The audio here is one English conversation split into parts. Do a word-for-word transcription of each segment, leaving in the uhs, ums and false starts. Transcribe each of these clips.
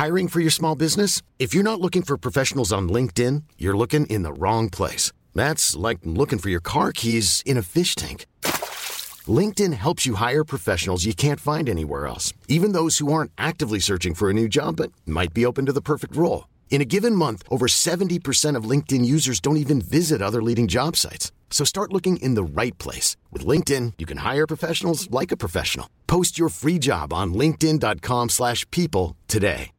Hiring for your small business? If you're not looking for professionals on LinkedIn, you're looking in the wrong place. That's like looking for your car keys in a fish tank. LinkedIn helps you hire professionals you can't find anywhere else, even those who aren't actively searching for a new job but might be open to the perfect role. In a given month, over seventy percent of LinkedIn users don't even visit other leading job sites. So start looking in the right place. With LinkedIn, you can hire professionals like a professional. Post your free job on linkedin.com slash people today.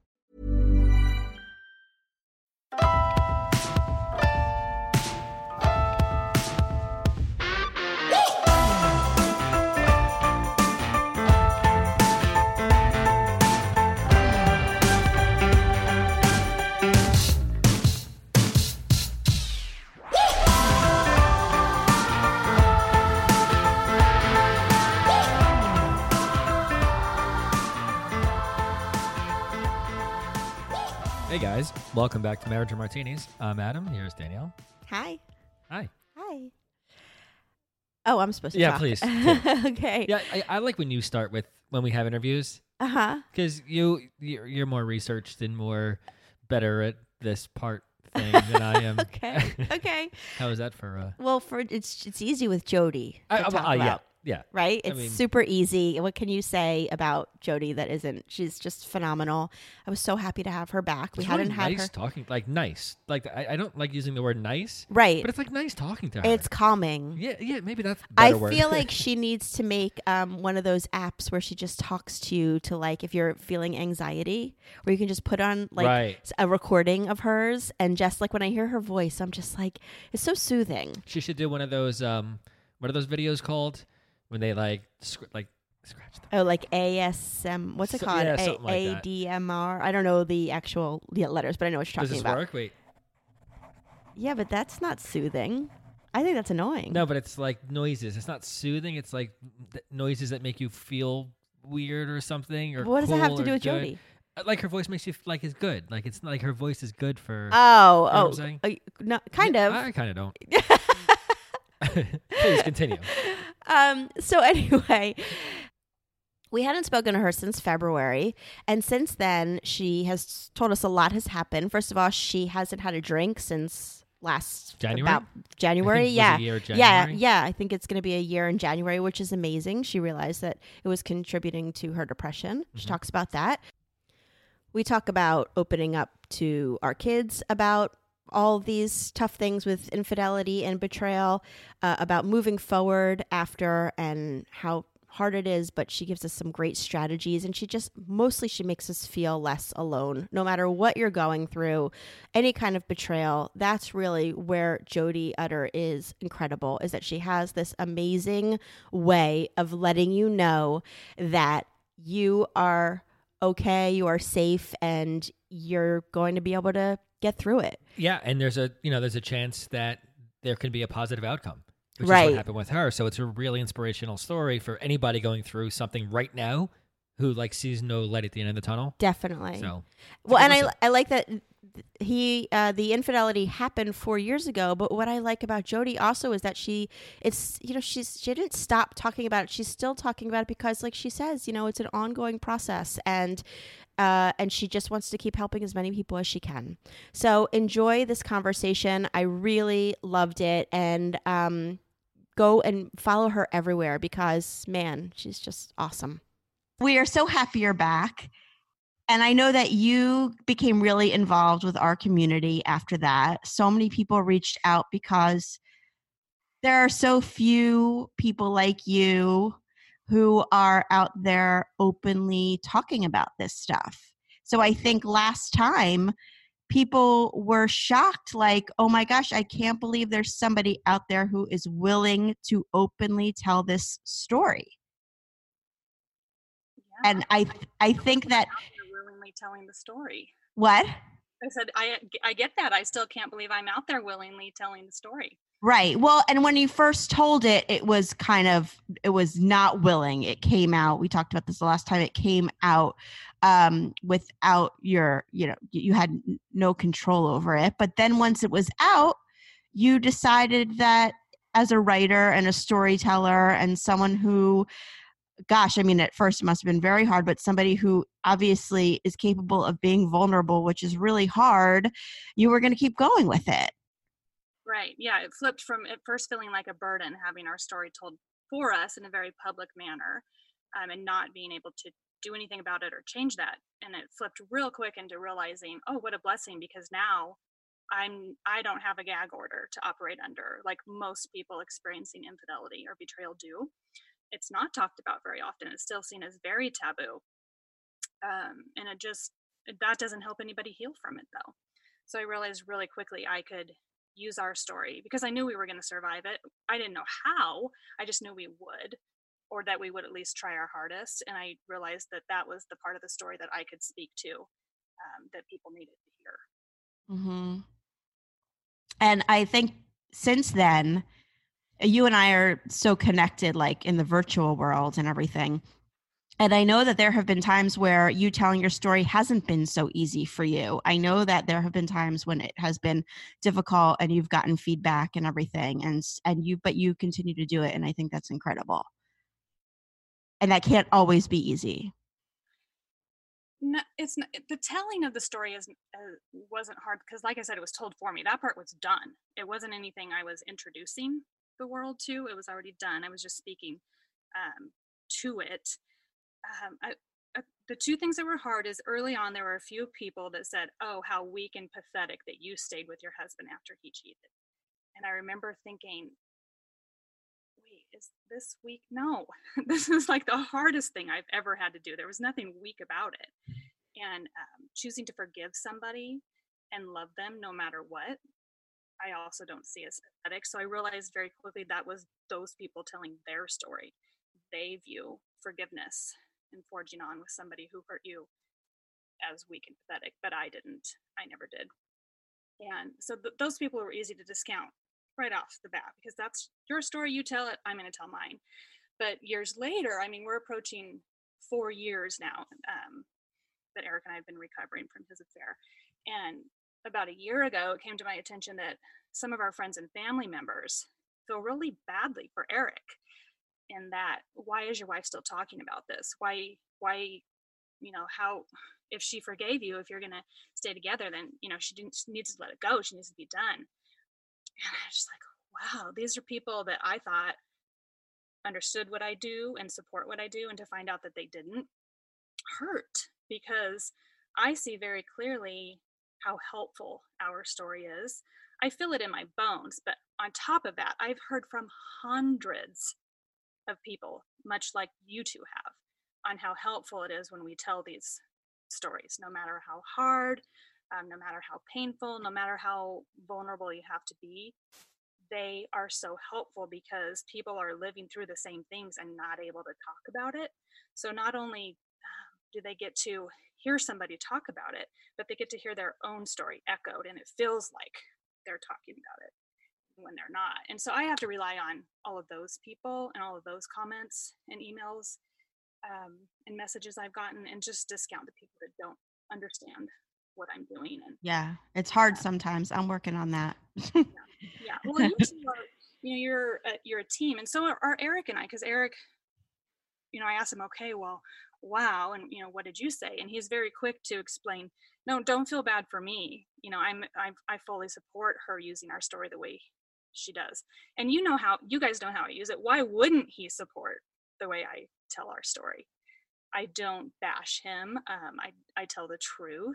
Hey guys, welcome back to Marriage and Martinis. I'm Adam. Here's Danielle. Hi. Hi. Hi. Oh, I'm supposed to Yeah, talk. please. Okay. Yeah, I, I like when you start with when we have interviews Uh-huh. because you you're, you're more researched and more better at this part thing than I am. Okay. Okay. How is that for? Uh, Well, for it's it's easy with Jody to I, talk uh, about, yeah, yeah. right? I It's mean- super easy. What can you say about Jody that isn't? She's just phenomenal. I was so happy to have her back. We It's hadn't really had nice her. talking, like nice. Like I, I don't like using the word nice, Right. but it's like nice talking to her. It's calming. yeah, yeah. Maybe that's. A I better word. feel like she needs to make um, one of those apps where she just talks to you to like if you're feeling anxiety, where you can just put on like Right. s- a recording of hers and just like when I hear her voice, I'm just like it's so soothing. She should do one of those. Um, what are those videos called? When they like sc- like scratch them. Oh, like A S M. What's it So- called? yeah, A- something like that. A D M R. I don't know the actual le- letters, but I know what you're Does talking this about. work? Wait. Yeah, but that's not soothing. I think that's annoying. No, but it's like noises. It's not soothing. It's like th- noises that make you feel weird or something. Or What does that have cool to do or with good. Jody? Uh, Like her voice makes you f- like it's good. Like it's not like her voice is good for. Oh, what oh, I'm saying? uh, no, kind Yeah, of. I kind of don't. Please continue. Um, so anyway, we hadn't spoken to her since February, and since then she has told us a lot has happened. First of all, she hasn't had a drink since last January? about January. I think it was yeah, a year yeah, January. yeah. I think it's going to be a year in January, which is amazing. She realized that it was contributing to her depression. She Mhm. talks about that. We talk about opening up to our kids about all these tough things with infidelity and betrayal, uh, about moving forward after and how hard it is, but she gives us some great strategies, and she just mostly she makes us feel less alone no matter what you're going through, any kind of betrayal. That's really where Jody Utter is incredible, is that she has this amazing way of letting you know that you are okay, you are safe, and you're going to be able to get through it. Yeah, and there's a you know there's a chance that there could be a positive outcome, which is Right. what happened with her. So it's a really inspirational story for anybody going through something right now who like sees no light at the end of the tunnel. Definitely. So Well, a and good I listen. I like that he uh, the infidelity happened four years ago. But what I like about Jody also is that she it's you know she's she didn't stop talking about it. She's still talking about it because, like she says, you know, it's an ongoing process, and uh, and she just wants to keep helping as many people as she can. So enjoy this conversation. I really loved it, and um, go and follow her everywhere because man, she's just awesome. We are so happy you're back. And I know that you became really involved with our community after that. So many people reached out because there are so few people like you who are out there openly talking about this stuff. So I think last time people were shocked, like, oh my gosh, I can't believe there's somebody out there who is willing to openly tell this story. And I I think that You're willingly telling the story. what? I said, I I get that. I still can't believe I'm out there willingly telling the story. Right. Well, and when you first told it, it was kind of, it was not willing. It came out. We talked about this the last time. It came out um, without your, you know, you had n- no control over it. But then once it was out, you decided that as a writer and a storyteller and someone who gosh, I mean, at first it must have been very hard, but somebody who obviously is capable of being vulnerable, which is really hard, you were going to keep going with it. Right. Yeah. It flipped from at first feeling like a burden, having our story told for us in a very public manner, um, and not being able to do anything about it or change that. And it flipped real quick into realizing, oh, what a blessing, because now I'm, I don't have a gag order to operate under like most people experiencing infidelity or betrayal do. It's not talked about very often. It's still seen as very taboo. Um, and it just, that doesn't help anybody heal from it though. So I realized really quickly I could use our story because I knew we were going to survive it. I didn't know how, I just knew we would, or that we would at least try our hardest. And I realized that that was the part of the story that I could speak to, um, that people needed to hear. Mm-hmm. And I think since then, you and I are so connected, like in the virtual world and everything. And I know that there have been times where you telling your story hasn't been so easy for you. I know that there have been times when it has been difficult and you've gotten feedback and everything, and and you, but you continue to do it. And I think that's incredible. And that can't always be easy. No, it's not, the telling of the story is uh, wasn't hard because, like I said, it was told for me. That part was done. It wasn't anything I was introducing the world to. It was already done. I was just speaking um, to it. Um, I, uh, the two things that were hard is early on there were a few people that said, "Oh, how weak and pathetic that you stayed with your husband after he cheated." And I remember thinking, "Wait, is this weak? No, this is like the hardest thing I've ever had to do. There was nothing weak about it." And um, choosing to forgive somebody and love them no matter what, I also don't see as pathetic. So I realized very quickly that was those people telling their story. They view forgiveness and forging on with somebody who hurt you as weak and pathetic, but I didn't. I never did. And so th- those people were easy to discount right off the bat because that's your story. You tell it, I'm going to tell mine. But years later, I mean, we're approaching four years now um, that Eric and I have been recovering from his affair. And about a year ago, it came to my attention that some of our friends and family members feel really badly for Eric. And that, why is your wife still talking about this? Why, why, you know, how, if she forgave you, if you're going to stay together, then, you know, she didn't, she needs to let it go. She needs to be done. And I was just like, wow, these are people that I thought understood what I do and support what I do. And to find out that they didn't hurt, because I see very clearly how helpful our story is. I feel it in my bones, but on top of that, I've heard from hundreds of people, much like you two have, on how helpful it is when we tell these stories, no matter how hard, um, no matter how painful, no matter how vulnerable you have to be. They are so helpful because people are living through the same things and not able to talk about it. So not only do they get to hear somebody talk about it, but they get to hear their own story echoed, and it feels like they're talking about it when they're not. And so I have to rely on all of those people and all of those comments and emails um, and messages I've gotten, and just discount the people that don't understand what I'm doing. And yeah, it's hard uh, sometimes. I'm working on that. yeah. yeah. Well, you two are, you know, you're a, you're a team, and so are, are Eric and I. Because Eric, you know, I asked him, okay, well, wow, and you know, what did you say? And he's very quick to explain, no, don't feel bad for me. You know, I'm, I'm I fully support her using our story the way she does. And you know how, you guys know how I use it. Why wouldn't he support the way I tell our story? I don't bash him. Um, I, I tell the truth.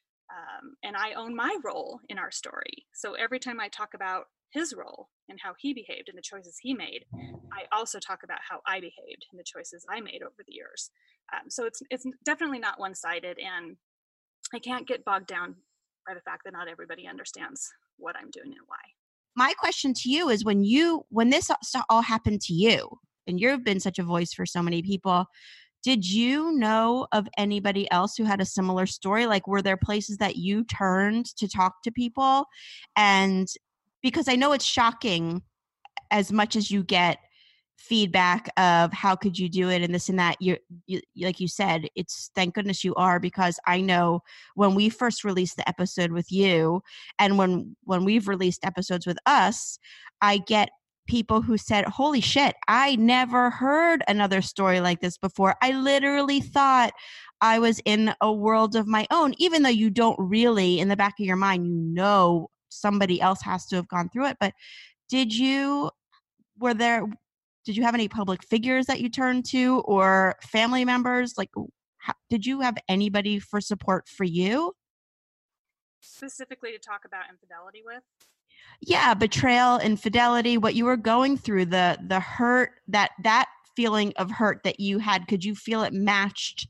Um, and I own my role in our story. So every time I talk about his role and how he behaved and the choices he made, I also talk about how I behaved and the choices I made over the years. Um, so it's it's definitely not one-sided, and I can't get bogged down by the fact that not everybody understands what I'm doing and why. My question to you is, when you when this all happened to you, and you've been such a voice for so many people, did you know of anybody else who had a similar story? Like, were there places that you turned to talk to people? And because I know it's shocking, as much as you get feedback of how could you do it and this and that, you, you like you said, it's thank goodness you are, because I know when we first released the episode with you, and when when we've released episodes with us, I get people who said, holy shit, I never heard another story like this before. I literally thought I was in a world of my own, even though you don't really, in the back of your mind, you know somebody else has to have gone through it. But did you, were there, did you have any public figures that you turned to or family members? Like, how, did you have anybody for support for you? Specifically to talk about infidelity with? Yeah, betrayal, infidelity, what you were going through, the the hurt, that that feeling of hurt that you had, could you feel it matched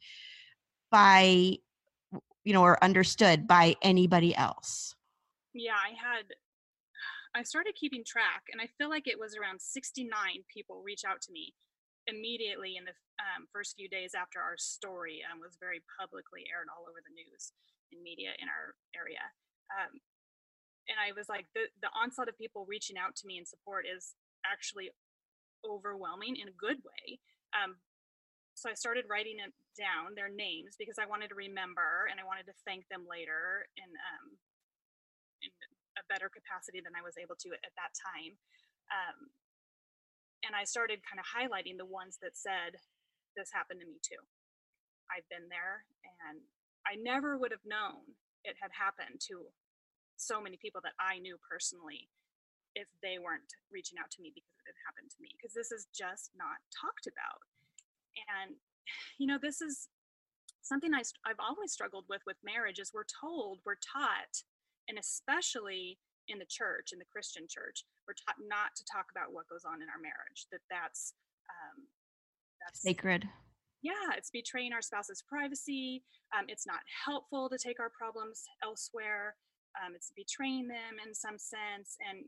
by, you know, or understood by anybody else? Yeah, I had, I started keeping track, and I feel like it was around sixty-nine people reach out to me immediately in the um, first few days after our story um, was very publicly aired all over the news and media in our area. Um, and I was like, the, the onslaught of people reaching out to me in support is actually overwhelming in a good way. Um, so I started writing it down, their names, because I wanted to remember and I wanted to thank them later in, um, in a better capacity than I was able to at that time. Um, and I started kind of highlighting the ones that said, this happened to me too. I've been there, and I never would have known it had happened to so many people that I knew personally if they weren't reaching out to me because it had happened to me, because this is just not talked about. And, you know, this is something I, I've always struggled with with marriage is we're told, we're taught, and especially in the church, in the Christian church, we're taught not to talk about what goes on in our marriage, that that's, um, that's sacred. Yeah, it's betraying our spouse's privacy. Um, it's not helpful to take our problems elsewhere. Um, it's betraying them in some sense. And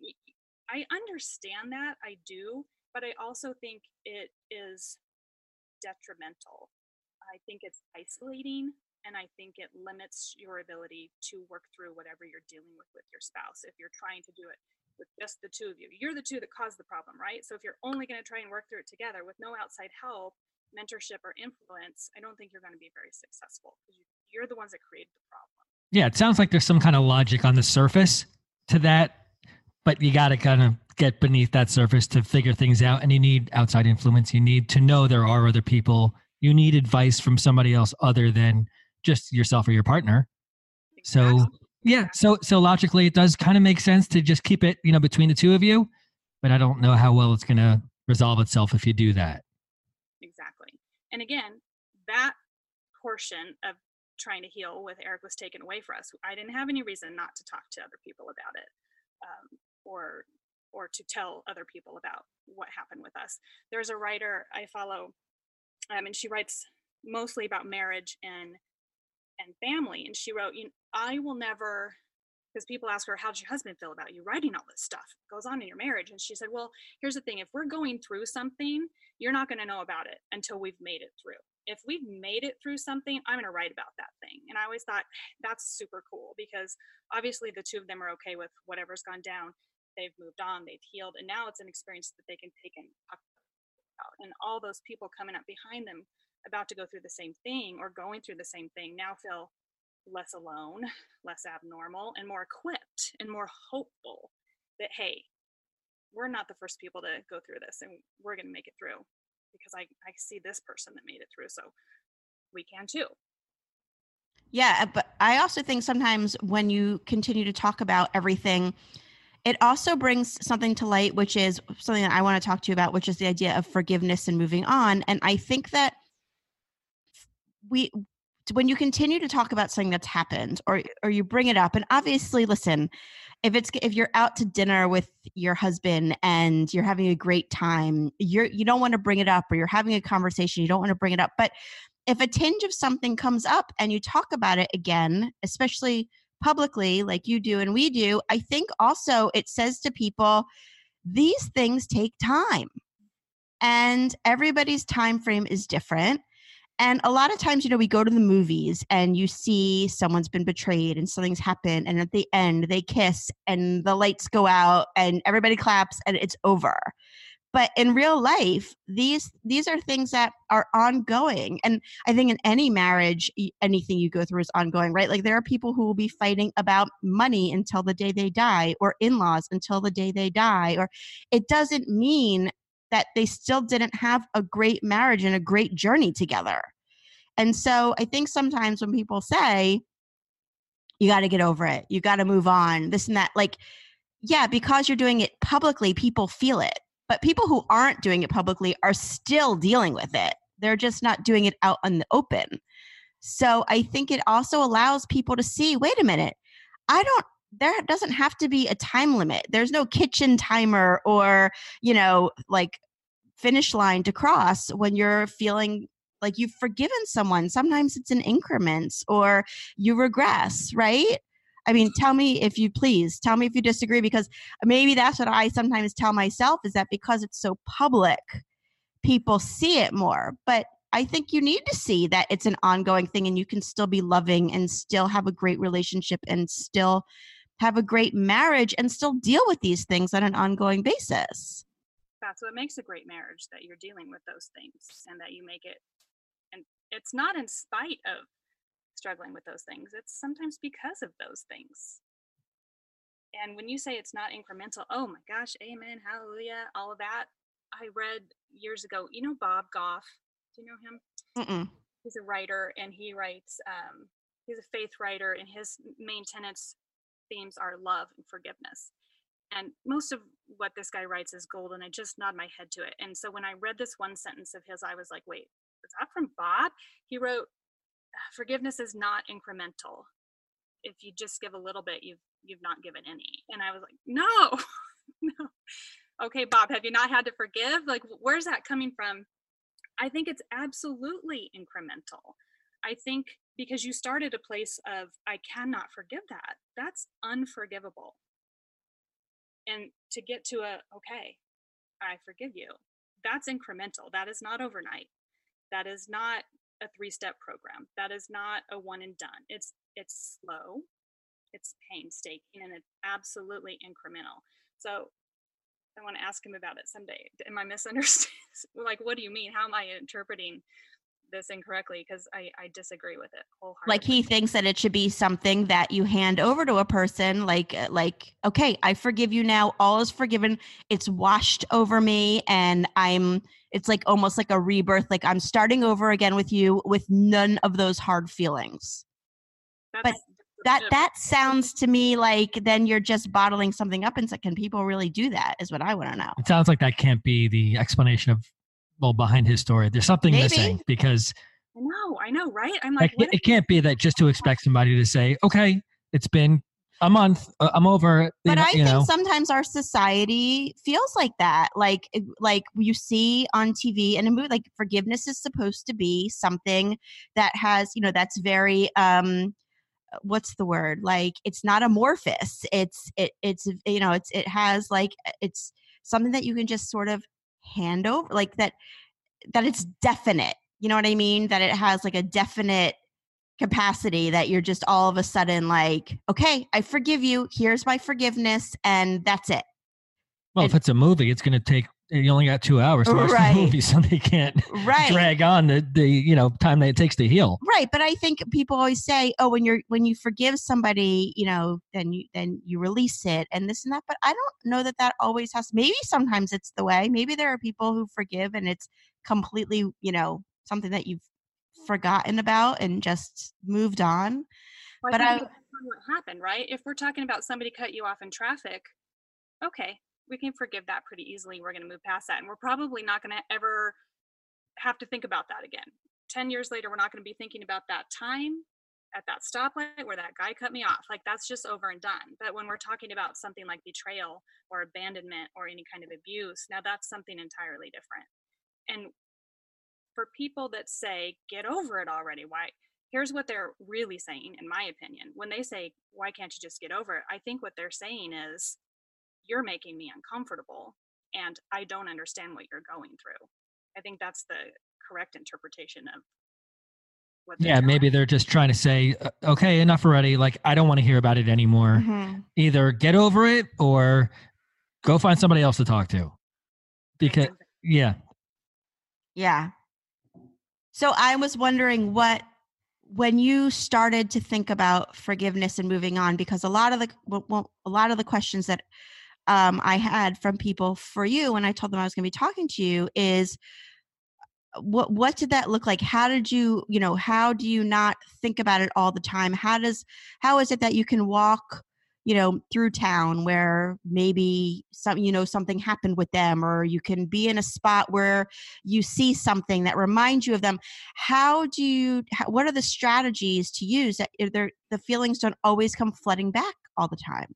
I understand that, I do, but I also think it is detrimental. I think it's isolating, and I think it limits your ability to work through whatever you're dealing with with your spouse. If you're trying to do it with just the two of you, you're the two that caused the problem, right? So if you're only going to try and work through it together with no outside help, mentorship, or influence, I don't think you're going to be very successful, because you're the ones that created the problem. Yeah, it sounds like there's some kind of logic on the surface to that, but you got to kind of get beneath that surface to figure things out. And you need outside influence. You need to know there are other people. You need advice from somebody else other than just yourself or your partner. Exactly. So yeah, so so logically, it does kind of make sense to just keep it, you know, between the two of you. But I don't know how well it's going to resolve itself if you do that. Exactly. And again, that portion of trying to heal with Eric was taken away for us. I didn't have any reason not to talk to other people about it, um, or or to tell other people about what happened with us. There's a writer I follow, um, and she writes mostly about marriage and and family. And she wrote, you know, I will never, because people ask her, how does your husband feel about you writing all this stuff goes on in your marriage? And she said, well, here's the thing. If we're going through something, you're not going to know about it until we've made it through. If we've made it through something, I'm going to write about that thing. And I always thought that's super cool, because obviously the two of them are okay with whatever's gone down. They've moved on, they've healed, and now it's an experience that they can take and talk about. And all those people coming up behind them about to go through the same thing or going through the same thing now feel less alone, less abnormal, and more equipped and more hopeful that, hey, we're not the first people to go through this, and we're going to make it through, because I, I see this person that made it through, so we can too. Yeah, but I also think sometimes when you continue to talk about everything, it also brings something to light, which is something that I want to talk to you about, which is the idea of forgiveness and moving on. And I think that we, when you continue to talk about something that's happened, or or you bring it up, and obviously, listen, if it's if you're out to dinner with your husband and you're having a great time, you're you don't want to bring it up, or you're having a conversation, you don't want to bring it up. But if a tinge of something comes up and you talk about it again, especially publicly like you do and we do, I think also it says to people, these things take time, and everybody's time frame is different. And a lot of times, you know, we go to the movies and you see someone's been betrayed and something's happened, and at the end they kiss and the lights go out and everybody claps and it's over. But in real life, these these are things that are ongoing. And I think in any marriage, anything you go through is ongoing, right? Like there are people who will be fighting about money until the day they die, or in-laws until the day they die. Or it doesn't mean that they still didn't have a great marriage and a great journey together. And so I think sometimes when people say, you got to get over it, you got to move on, this and that, like, yeah, because you're doing it publicly, people feel it. But people who aren't doing it publicly are still dealing with it. They're just not doing it out in the open. So I think it also allows people to see, wait a minute, I don't, there doesn't have to be a time limit. There's no kitchen timer or, you know, like finish line to cross when you're feeling like you've forgiven someone. Sometimes it's in increments or you regress, right? I mean, tell me if you please, tell me if you disagree, because maybe that's what I sometimes tell myself, is that because it's so public, people see it more. But I think you need to see that it's an ongoing thing and you can still be loving and still have a great relationship and still have a great marriage and still deal with these things on an ongoing basis. That's what makes a great marriage, that you're dealing with those things and that you make it. And it's not in spite of struggling with those things. It's sometimes because of those things. And when you say it's not incremental, oh my gosh, amen, hallelujah, all of that. I read years ago, you know Bob Goff? Do you know him? Mm-mm. He's a writer and he writes, um, he's a faith writer, and his main tenets, themes are love and forgiveness. And most of what this guy writes is gold, and I just nod my head to it. And so when I read this one sentence of his, I was like, wait, is that from Bob? He wrote, forgiveness is not incremental. If you just give a little bit, you've you've not given any. And I was like, no, no. Okay, Bob, have you not had to forgive? Like, where's that coming from? I think it's absolutely incremental. I think because you start at a place of, I cannot forgive that. That's unforgivable. And to get to a, okay, I forgive you. That's incremental. That is not overnight. That is not a three-step program. That is not a one and done. It's it's slow, it's painstaking, and it's absolutely incremental. So I want to ask him about it someday. Am I misunderstanding? Like, what do you mean? How am I interpreting this incorrectly? Because I, I disagree with it wholeheartedly. Like he thinks that it should be something that you hand over to a person, like like okay, I forgive you now. All is forgiven. It's washed over me, and I'm. It's like almost like a rebirth. Like I'm starting over again with you with none of those hard feelings. That's, but that that sounds to me like then you're just bottling something up. And so can people really do that is what I want to know. It sounds like that can't be the explanation of, well, behind his story. There's something Maybe. missing because. I know, I know, right? I'm like, like it, it can't be that just to expect somebody to say, okay, it's been a month, uh, I'm over. But know, I you think know. sometimes our society feels like that. Like, like you see on T V and a movie, like forgiveness is supposed to be something that has, you know, that's very, um, what's the word? Like, it's not amorphous. It's, it, it's, you know, it's, it has like, it's something that you can just sort of hand over, like that, that it's definite. You know what I mean? That it has like a definite capacity that you're just all of a sudden like, okay, I forgive you. Here's my forgiveness. And that's it. Well, and, if it's a movie, it's going to take, you only got two hours to watch right. the movie, so they can't right. drag on the, the, you know, time that it takes to heal. Right. But I think people always say, oh, when you're, when you forgive somebody, you know, then you, then you release it and this and that. But I don't know that that always has, maybe sometimes it's the way. Maybe there are people who forgive and it's completely, you know, something that you've forgotten about and just moved on. Well, but I I, think I what happened, right? If we're talking about somebody cut you off in traffic, okay, we can forgive that pretty easily. We're going to move past that, and we're probably not going to ever have to think about that again. Ten years later, we're not going to be thinking about that time at that stoplight where that guy cut me off. Like, that's just over and done. But when we're talking about something like betrayal or abandonment or any kind of abuse, now that's something entirely different. And for people that say, get over it already, why? Here's what they're really saying, in my opinion. When they say, why can't you just get over it? I think what they're saying is, you're making me uncomfortable and I don't understand what you're going through. I think that's the correct interpretation of what they're Yeah, doing. maybe they're just trying to say, okay, enough already. Like, I don't want to hear about it anymore. mm-hmm. Either get over it or go find somebody else to talk to. because yeah. Yeah. So I was wondering what, when you started to think about forgiveness and moving on, because a lot of the, well, a lot of the questions that um, I had from people for you when I told them I was going to be talking to you is, what what did that look like? How did you, you know, how do you not think about it all the time? How does, how is it that you can walk, you know, through town where maybe some, you know, something happened with them, or you can be in a spot where you see something that reminds you of them? How do you, how, what are the strategies to use that if they're, the feelings don't always come flooding back all the time?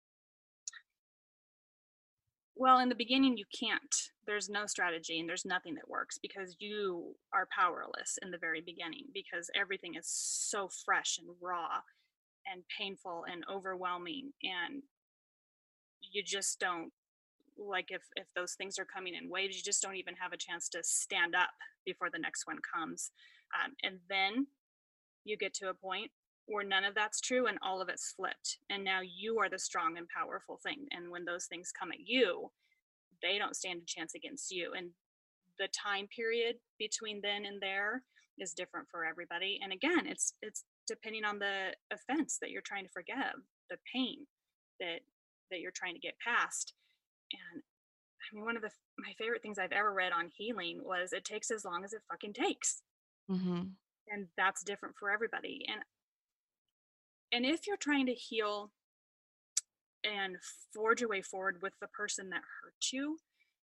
Well, in the beginning, you can't. There's no strategy and there's nothing that works because you are powerless in the very beginning because everything is so fresh and raw and painful and overwhelming. And you just don't, like, if, if those things are coming in waves, you just don't even have a chance to stand up before the next one comes. Um, and then you get to a point where none of that's true and all of it's flipped. And now you are the strong and powerful thing. And when those things come at you, they don't stand a chance against you. And the time period between then and there is different for everybody. And again, it's it's depending on the offense that you're trying to forgive, the pain that that you're trying to get past. And I mean, one of the my favorite things I've ever read on healing was it takes as long as it fucking takes. Mm-hmm. And that's different for everybody. And and if you're trying to heal and forge a way forward with the person that hurt you,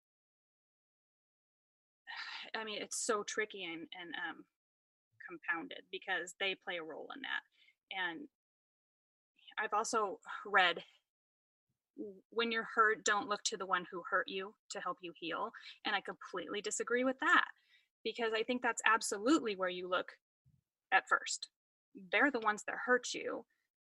I mean, it's so tricky and, and um, compounded because they play a role in that. And I've also read, when you're hurt, don't look to the one who hurt you to help you heal. And I completely disagree with that because I think that's absolutely where you look at first. They're the ones that hurt you.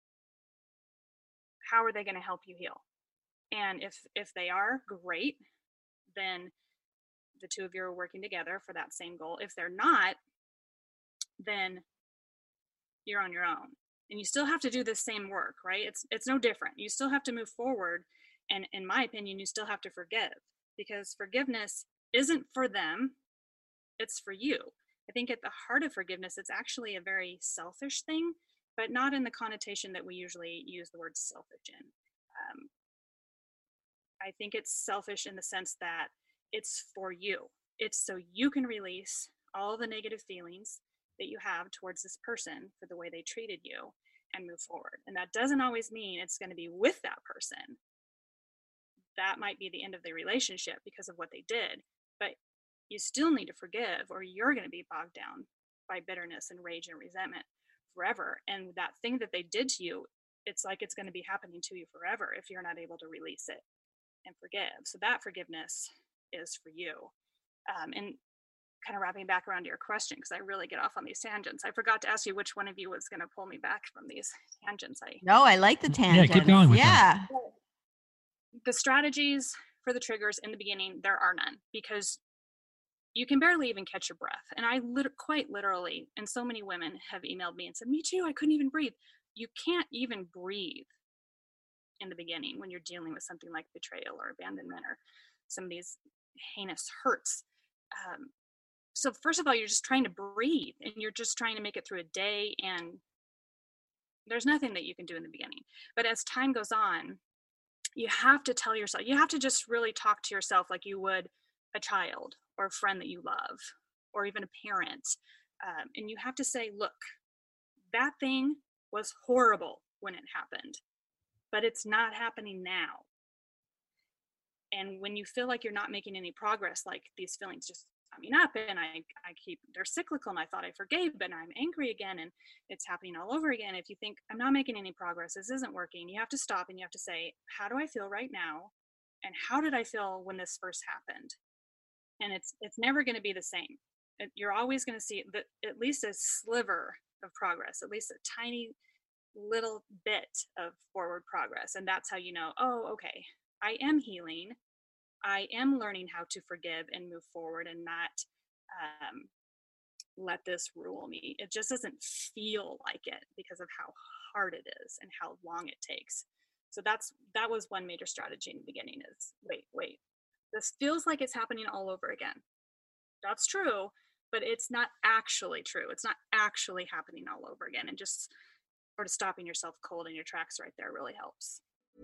How are they going to help you heal? And if if they are, great, then the two of you are working together for that same goal. If they're not, then you're on your own. And you still have to do the same work, right? It's it's no different. You still have to move forward. And in my opinion, you still have to forgive because forgiveness isn't for them, it's for you. I think at the heart of forgiveness, it's actually a very selfish thing, but not in the connotation that we usually use the word selfish in. Um, I think it's selfish in the sense that it's for you. It's so you can release all the negative feelings that you have towards this person for the way they treated you and move forward. And that doesn't always mean it's going to be with that person. That might be the end of the relationship because of what they did, but you still need to forgive or you're going to be bogged down by bitterness and rage and resentment forever. And that thing that they did to you, it's like it's going to be happening to you forever if you're not able to release it and forgive. So that forgiveness is for you. Um, and kind of wrapping back around to your question, because I really get off on these tangents. I forgot to ask you which one of you was going to pull me back from these tangents. I No, I like the tangents. Yeah, keep going with yeah. that. The strategies for the triggers in the beginning, there are none because you can barely even catch your breath. And I lit- quite literally, and so many women have emailed me and said, me too, I couldn't even breathe. You can't even breathe in the beginning when you're dealing with something like betrayal or abandonment or some of these heinous hurts. Um, so first of all, you're just trying to breathe and you're just trying to make it through a day, and there's nothing that you can do in the beginning. But as time goes on, you have to tell yourself, you have to just really talk to yourself like you would a child or a friend that you love or even a parent. Um, and you have to say, look, that thing was horrible when it happened, but it's not happening now. And when you feel like you're not making any progress, like these feelings just coming up and I, I keep, they're cyclical and I thought I forgave, but I'm angry again and it's happening all over again. If you think I'm not making any progress, this isn't working, you have to stop and you have to say, how do I feel right now? And how did I feel when this first happened? And it's, it's never going to be the same. It, you're always going to see the, at least a sliver of progress, at least a tiny little bit of forward progress. And that's how you know, oh, okay, I am healing. I am learning how to forgive and move forward and not um, let this rule me. It just doesn't feel like it because of how hard it is and how long it takes. So that's that was one major strategy in the beginning is wait, wait, This feels like it's happening all over again. That's true, but it's not actually true. It's not actually happening all over again. And just sort of stopping yourself cold in your tracks right there really helps.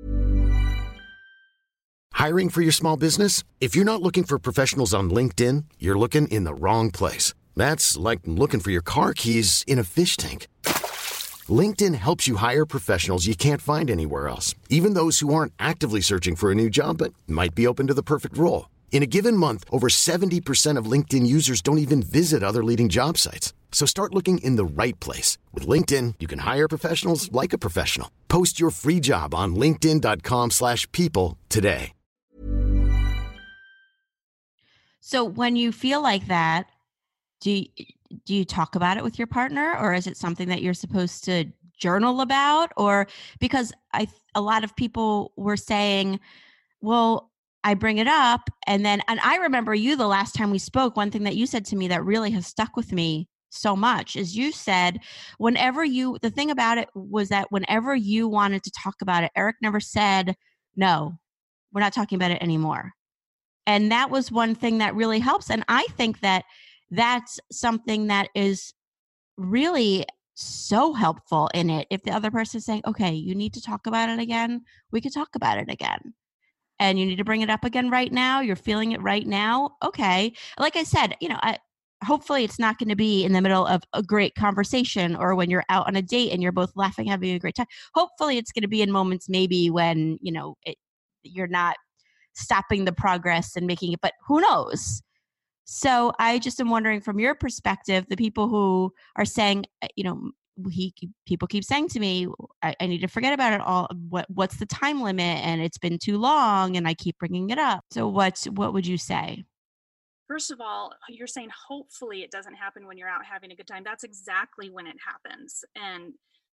Hiring for your small business? If you're not looking for professionals on LinkedIn, you're looking in the wrong place. That's like looking for your car keys in a fish tank. LinkedIn helps you hire professionals you can't find anywhere else, even those who aren't actively searching for a new job but might be open to the perfect role. In a given month, over seventy percent of LinkedIn users don't even visit other leading job sites. So start looking in the right place. With LinkedIn, you can hire professionals like a professional. Post your free job on linkedin.com slash people today. So when you feel like that, do you, do you talk about it with your partner, or is it something that you're supposed to journal about? Or because I a lot of people were saying, well, I bring it up and then and I remember you the last time we spoke, one thing that you said to me that really has stuck with me so much is you said whenever you the thing about it was that whenever you wanted to talk about it, Eric never said, no, we're not talking about it anymore. And that was one thing that really helps. And I think that that's something that is really so helpful in it. If the other person is saying, okay, you need to talk about it again, we could talk about it again. And you need to bring it up again right now. You're feeling it right now. Okay. Like I said, you know, I, hopefully it's not going to be in the middle of a great conversation or when you're out on a date and you're both laughing, having a great time. Hopefully it's going to be in moments maybe when, you know, it, you're not stopping the progress and making it, but who knows? So I just am wondering from your perspective, the people who are saying, you know, he people keep saying to me, I, I need to forget about it all. What what's the time limit? And it's been too long, and I keep bringing it up. So what what would you say? First of all, you're saying hopefully it doesn't happen when you're out having a good time. That's exactly when it happens. And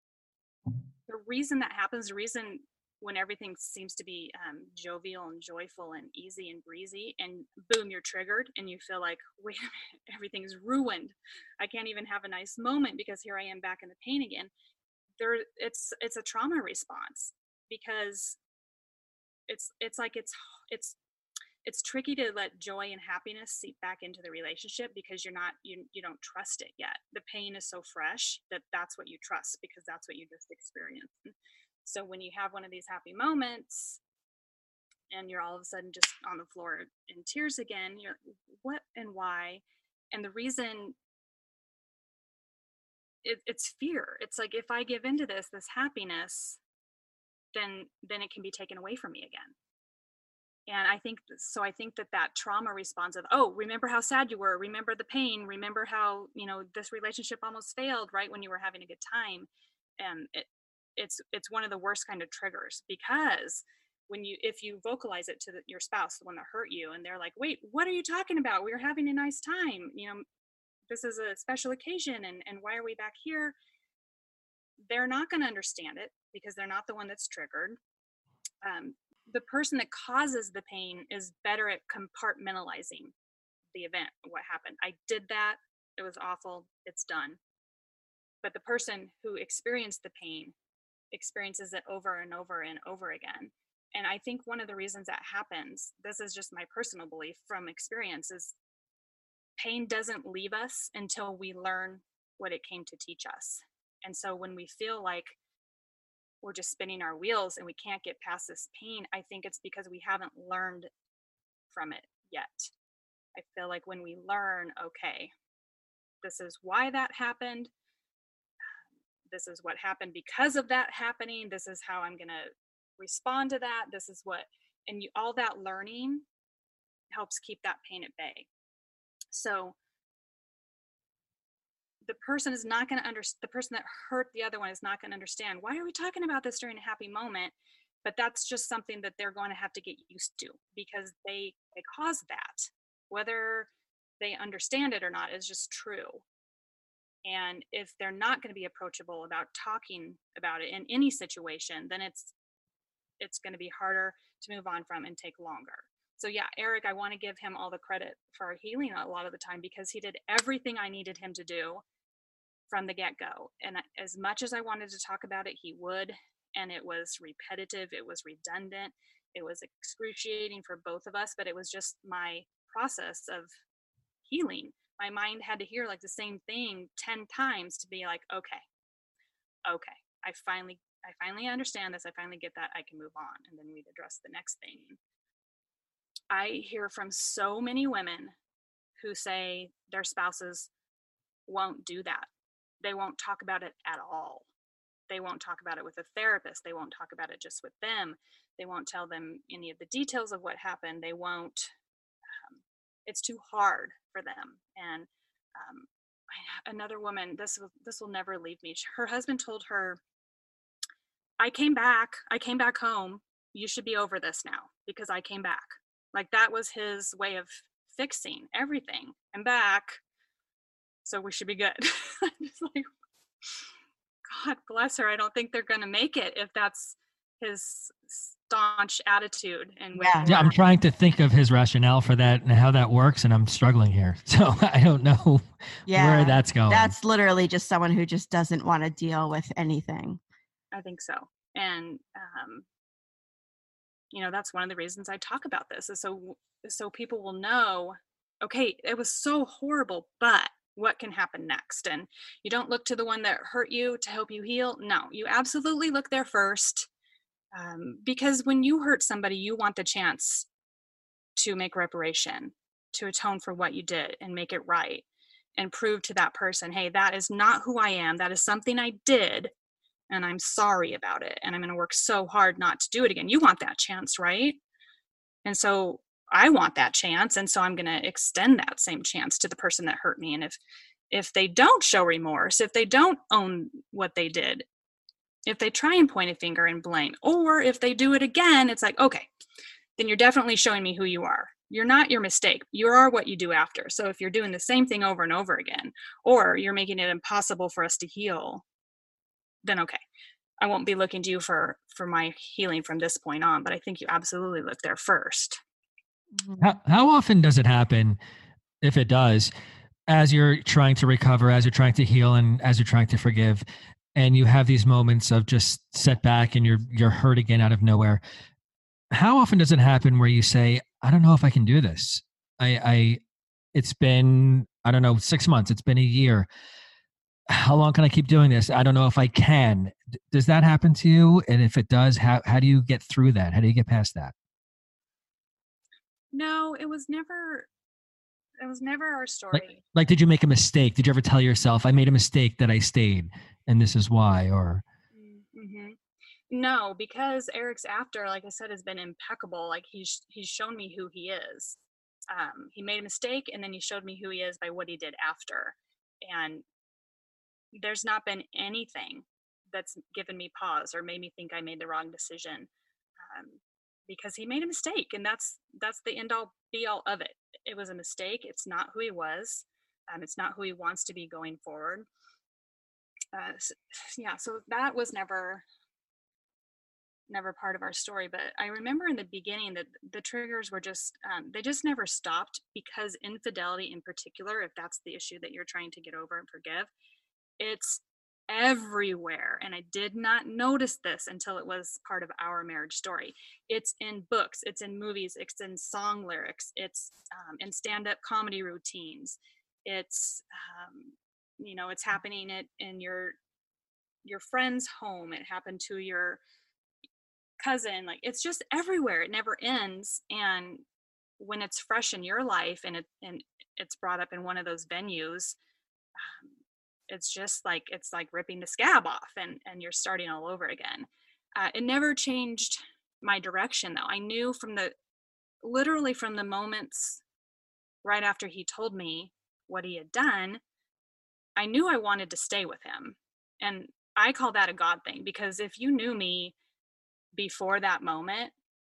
the reason that happens, the reason when everything seems to be um, jovial and joyful and easy and breezy, and boom, you're triggered and you feel like, wait a minute, everything's ruined. I can't even have a nice moment because here I am back in the pain again. There, it's it's a trauma response because it's it's like it's it's it's tricky to let joy and happiness seep back into the relationship because you're not you you don't trust it yet. The pain is so fresh that that's what you trust because that's what you just experienced. So when you have one of these happy moments and you're all of a sudden just on the floor in tears again, you're what and why? And the reason it, it's fear. It's like, if I give into this, this happiness, then, then it can be taken away from me again. And I think, so I think that that trauma response of, oh, remember how sad you were, remember the pain, remember how, you know, this relationship almost failed right when you were having a good time. And it, it's, it's one of the worst kind of triggers because when you, if you vocalize it to the, your spouse, the one that hurt you, and they're like, wait, what are you talking about? We were having a nice time. You know, this is a special occasion. And, and why are we back here? They're not going to understand it because they're not the one that's triggered. Um, the person that causes the pain is better at compartmentalizing the event, what happened. I did that. It was awful. It's done. But the person who experienced the pain experiences it over and over and over again. And I think one of the reasons that happens, this is just my personal belief from experience, is pain doesn't leave us until we learn what it came to teach us. And so when we feel like we're just spinning our wheels and we can't get past this pain, I think it's because we haven't learned from it yet. I feel like when we learn, okay, this is why that happened. This is what happened because of that happening. This is how I'm going to respond to that. This is what, and you, all that learning helps keep that pain at bay. So the person is not going to understand, the person that hurt the other one is not going to understand, why are we talking about this during a happy moment? But that's just something that they're going to have to get used to because they, they caused that. Whether they understand it or not is just true. And if they're not going to be approachable about talking about it in any situation, then it's it's going to be harder to move on from and take longer. So yeah, Eric, I want to give him all the credit for our healing a lot of the time because he did everything I needed him to do from the get-go. And as much as I wanted to talk about it, he would. And it was repetitive. It was redundant. It was excruciating for both of us, but it was just my process of healing. My mind had to hear like the same thing ten times to be like, okay, okay, I finally, I finally understand this. I finally get that. I can move on. And then we'd address the next thing. I hear from so many women who say their spouses won't do that. They won't talk about it at all. They won't talk about it with a therapist. They won't talk about it just with them. They won't tell them any of the details of what happened. They won't, um, it's too hard for them. And um, I, another woman, this will, this will never leave me. Her husband told her, I came back, I came back home. You should be over this now because I came back. Like that was his way of fixing everything. I'm back, so we should be good. I'm just like, God bless her. I don't think they're going to make it if that's his staunch attitude. And yeah. yeah, I'm trying to think of his rationale for that and how that works, and I'm struggling here. So I don't know yeah, where that's going. That's literally just someone who just doesn't want to deal with anything. I think so. And, um, you know, that's one of the reasons I talk about this is so, so people will know, okay, it was so horrible, but what can happen next? And you don't look to the one that hurt you to help you heal. No, you absolutely look there first. Um, because when you hurt somebody, you want the chance to make reparation, to atone for what you did and make it right and prove to that person, hey, that is not who I am. That is something I did. And I'm sorry about it. And I'm going to work so hard not to do it again. You want that chance, right? And so I want that chance. And so I'm going to extend that same chance to the person that hurt me. And if, if they don't show remorse, if they don't own what they did, if they try and point a finger and blame, or if they do it again, it's like, okay, then you're definitely showing me who you are. You're not your mistake. You are what you do after. So if you're doing the same thing over and over again, or you're making it impossible for us to heal, then okay, I won't be looking to you for, for my healing from this point on, but I think you absolutely look there first. How, how often does it happen, if it does, as you're trying to recover, as you're trying to heal, and as you're trying to forgive, and you have these moments of just setback and you're, you're hurt again out of nowhere? How often does it happen where you say, I don't know if I can do this. I, I, it's been, I don't know, six months. It's been a year. How long can I keep doing this? I don't know if I can. D- does that happen to you? And if it does, how, how do you get through that? How do you get past that? No, it was never, it was never our story. Like, like, did you make a mistake? Did you ever tell yourself, I made a mistake that I stayed and this is why? Or mm-hmm. No, because Eric's after, like I said, has been impeccable. Like he's, he's shown me who he is. Um, he made a mistake and then he showed me who he is by what he did after. And there's not been anything that's given me pause or made me think I made the wrong decision, um, because he made a mistake, and that's that's the end all be all of it. It was a mistake. It's not who he was. Um, it's not who he wants to be going forward. Uh, so, yeah, so that was never never part of our story. But I remember in the beginning that the triggers were just um, they just never stopped, because infidelity in particular, if that's the issue that you're trying to get over and forgive, it's everywhere. And I did not notice this until it was part of our marriage story. It's in books, it's in movies, it's in song lyrics, it's um, in stand-up comedy routines. It's, um, you know, it's happening at, in your, your friend's home. It happened to your cousin. Like, it's just everywhere. It never ends. And when it's fresh in your life and it, and it's brought up in one of those venues, um, it's just like, it's like ripping the scab off and, and you're starting all over again. Uh, it never changed my direction though. I knew from the, literally from the moments right after he told me what he had done, I knew I wanted to stay with him. And I call that a God thing, because if you knew me before that moment,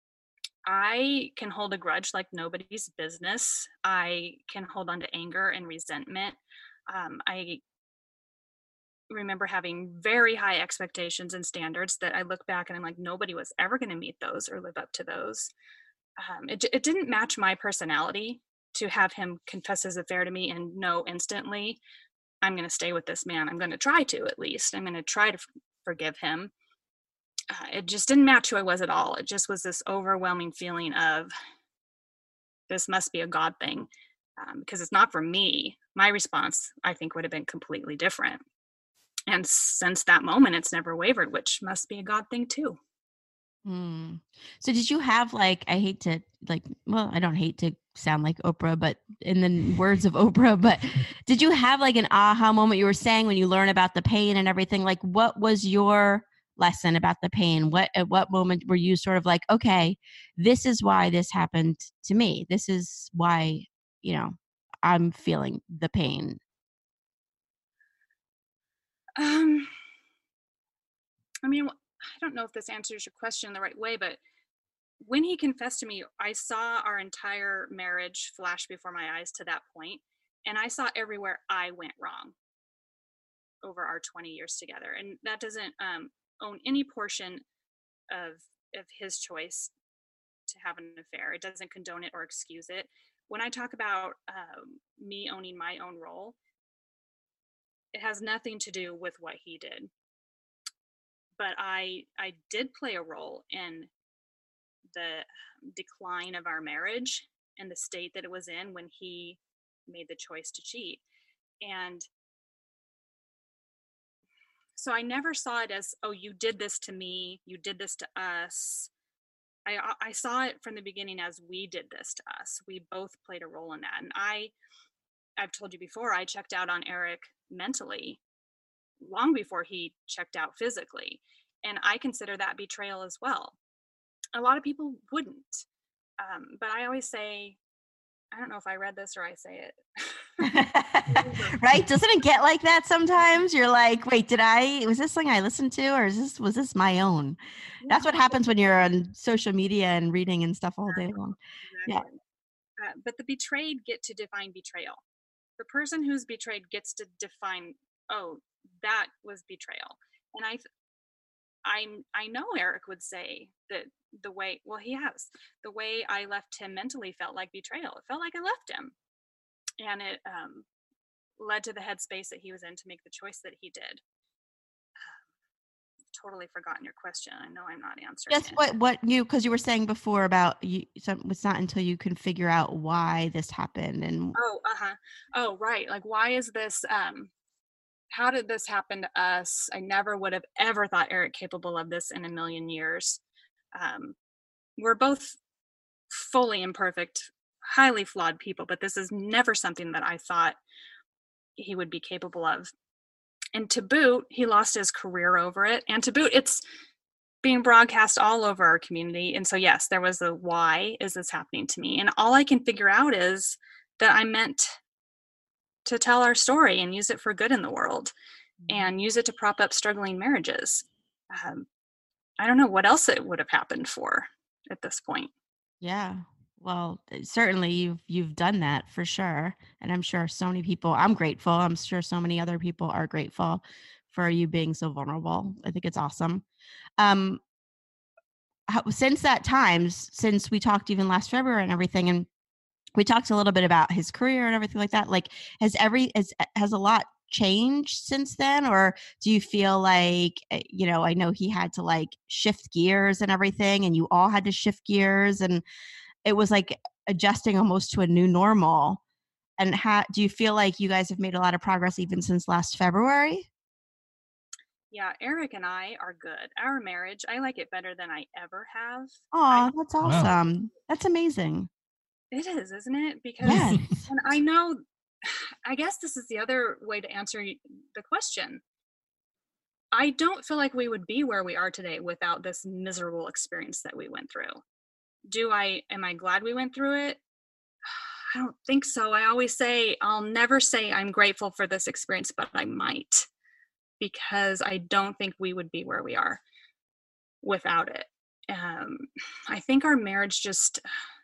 I can hold a grudge like nobody's business. I can hold on to anger and resentment. Um, I remember having very high expectations and standards that I look back and I'm like, nobody was ever going to meet those or live up to those. Um, it, it didn't match my personality to have him confess his affair to me and know instantly, I'm going to stay with this man. I'm going to try to, at least. I'm going to try to f- forgive him. Uh, it just didn't match who I was at all. It just was this overwhelming feeling of this must be a God thing, um, because it's not for me. My response, I think, would have been completely different. And since that moment, it's never wavered, which must be a God thing too. Hmm. So did you have like, I hate to like, well, I don't hate to sound like Oprah, but in the words of Oprah, but did you have like an aha moment? You were saying when you learn about the pain and everything, like what was your lesson about the pain? What, at what moment were you sort of like, okay, this is why this happened to me. This is why, you know, I'm feeling the pain. Um, I mean, I don't know if this answers your question the right way, but when he confessed to me, I saw our entire marriage flash before my eyes to that point, and I saw everywhere I went wrong over our twenty years together. And that doesn't um, own any portion of of his choice to have an affair. It doesn't condone it or excuse it. When I talk about um, me owning my own role, it has nothing to do with what he did. But I I did play a role in the decline of our marriage and the state that it was in when he made the choice to cheat. And so I never saw it as, oh, you did this to me, you did this to us. I I saw it from the beginning as we did this to us. We both played a role in that. And I I've told you before, I checked out on Eric mentally long before he checked out physically. And I consider that betrayal as well. A lot of people wouldn't. Um, but I always say, I don't know if I read this or I say it. Right? Doesn't it get like that sometimes? You're like, wait, did I, was this something I listened to, or is this, was this my own? Yeah. That's what happens when you're on social media and reading and stuff all day long. Exactly. Yeah. Uh, but the betrayed get to define betrayal. The person who's betrayed gets to define, oh, that was betrayal. And I, I, I know Eric would say that the way, well, he has, the way I left him mentally felt like betrayal. It felt like I left him. And it um, led to the headspace that he was in to make the choice that he did. I've totally forgotten your question. I know I'm not answering Yes, it. what, what you, because you were saying before about you, so it's not until you can figure out why this happened. And oh, uh-huh. Oh, right. Like, why is this, um, how did this happen to us? I never would have ever thought Eric capable of this in a million years. Um, we're both fully imperfect, highly flawed people, but this is never something that I thought he would be capable of. And to boot, he lost his career over it. And to boot, it's being broadcast all over our community. And so, yes, there was a why is this happening to me? And all I can figure out is that I meant to tell our story and use it for good in the world and use it to prop up struggling marriages. Um, I don't know what else it would have happened for at this point. Yeah. Well, certainly you've you've done that for sure. And I'm sure so many people, I'm grateful. I'm sure so many other people are grateful for you being so vulnerable. I think it's awesome. Um, how, since that time, since we talked even last February and everything, and we talked a little bit about his career and everything like that, like has every, has, has a lot changed since then? Or do you feel like, you know, I know he had to like shift gears and everything, and you all had to shift gears, and it was like adjusting almost to a new normal. And how do you feel like you guys have made a lot of progress even since last February? Yeah, Eric and I are good. Our marriage, I like it better than I ever have. Oh, that's awesome. Wow. That's amazing. It is, isn't it? Because yes. And I know, I guess this is the other way to answer the question. I don't feel like we would be where we are today without this miserable experience that we went through. Do I, am I glad we went through it? I don't think so. I always say, I'll never say I'm grateful for this experience, but I might, because I don't think we would be where we are without it. Um, I think our marriage just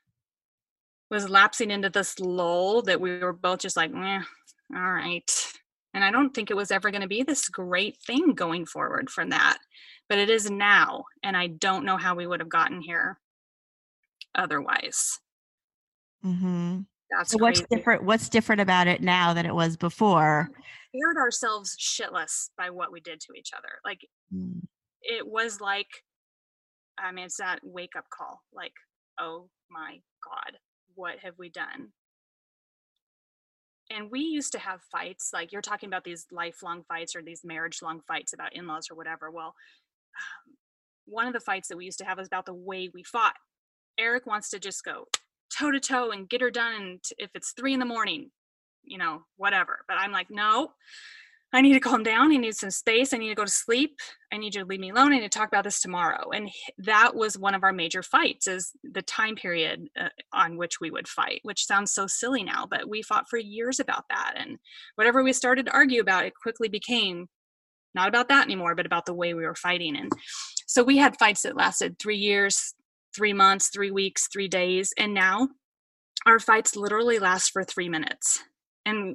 was lapsing into this lull that we were both just like, eh, all right. And I don't think it was ever going to be this great thing going forward from that, but it is now. And I don't know how we would have gotten here otherwise. Mm-hmm. That's so what's crazy. different? What's different about it now than it was before? We scared ourselves shitless by what we did to each other. Like mm. It was like I mean, it's that wake up call, like, oh my God, what have we done? And we used to have fights, like you're talking about these lifelong fights or these marriage long fights about in-laws or whatever. Well, um, one of the fights that we used to have was about the way we fought. Eric wants to just go toe to toe and get her done. And if it's three in the morning, you know, whatever. But I'm like, no, I need to calm down. I need some space. I need to go to sleep. I need you to leave me alone. I need to talk about this tomorrow. And that was one of our major fights, is the time period uh, on which we would fight, which sounds so silly now, but we fought for years about that. And whatever we started to argue about, it quickly became not about that anymore, but about the way we were fighting. And so we had fights that lasted three years, three months, three weeks, three days. And now our fights literally last for three minutes. And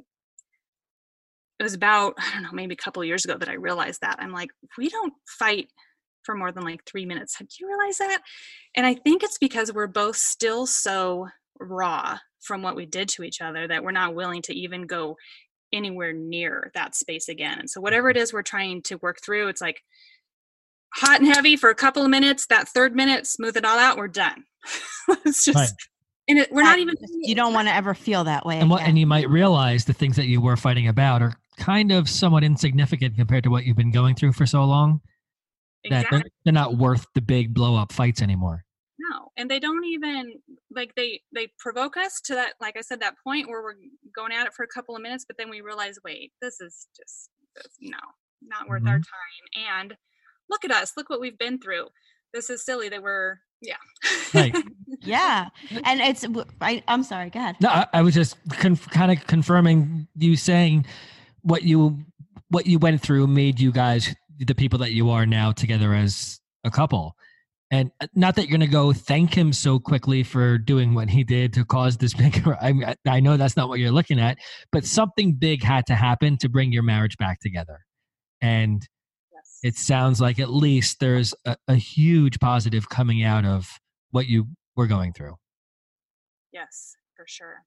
it was about, I don't know, maybe a couple of years ago that I realized that. I'm like, we don't fight for more than like three minutes. Do you realize that? And I think it's because we're both still so raw from what we did to each other that we're not willing to even go anywhere near that space again. And so whatever it is we're trying to work through, it's like hot and heavy for a couple of minutes. That third minute, smooth it all out. We're done. It's just, Right. and it, we're not even. You don't want to ever feel that way. And what, again. and you might realize the things that you were fighting about are kind of somewhat insignificant compared to what you've been going through for so long. That Exactly. they're, they're not worth the big blow up fights anymore. No, and they don't even, like, they they provoke us to that, like I said, that point where we're going at it for a couple of minutes, but then we realize, wait, this is just this, no, not worth our time. And look at us, look what we've been through. This is silly that we're, yeah. Right. Yeah. And it's, I, I'm sorry, go ahead. No, I, I was just conf- kind of confirming you saying what you what you went through made you guys the people that you are now together as a couple. And not that you're going to go thank him so quickly for doing what he did to cause this big. I, I know that's not what you're looking at, but something big had to happen to bring your marriage back together. And Yes. it sounds like at least there's a, a huge positive coming out of what you were going through. Yes, for sure.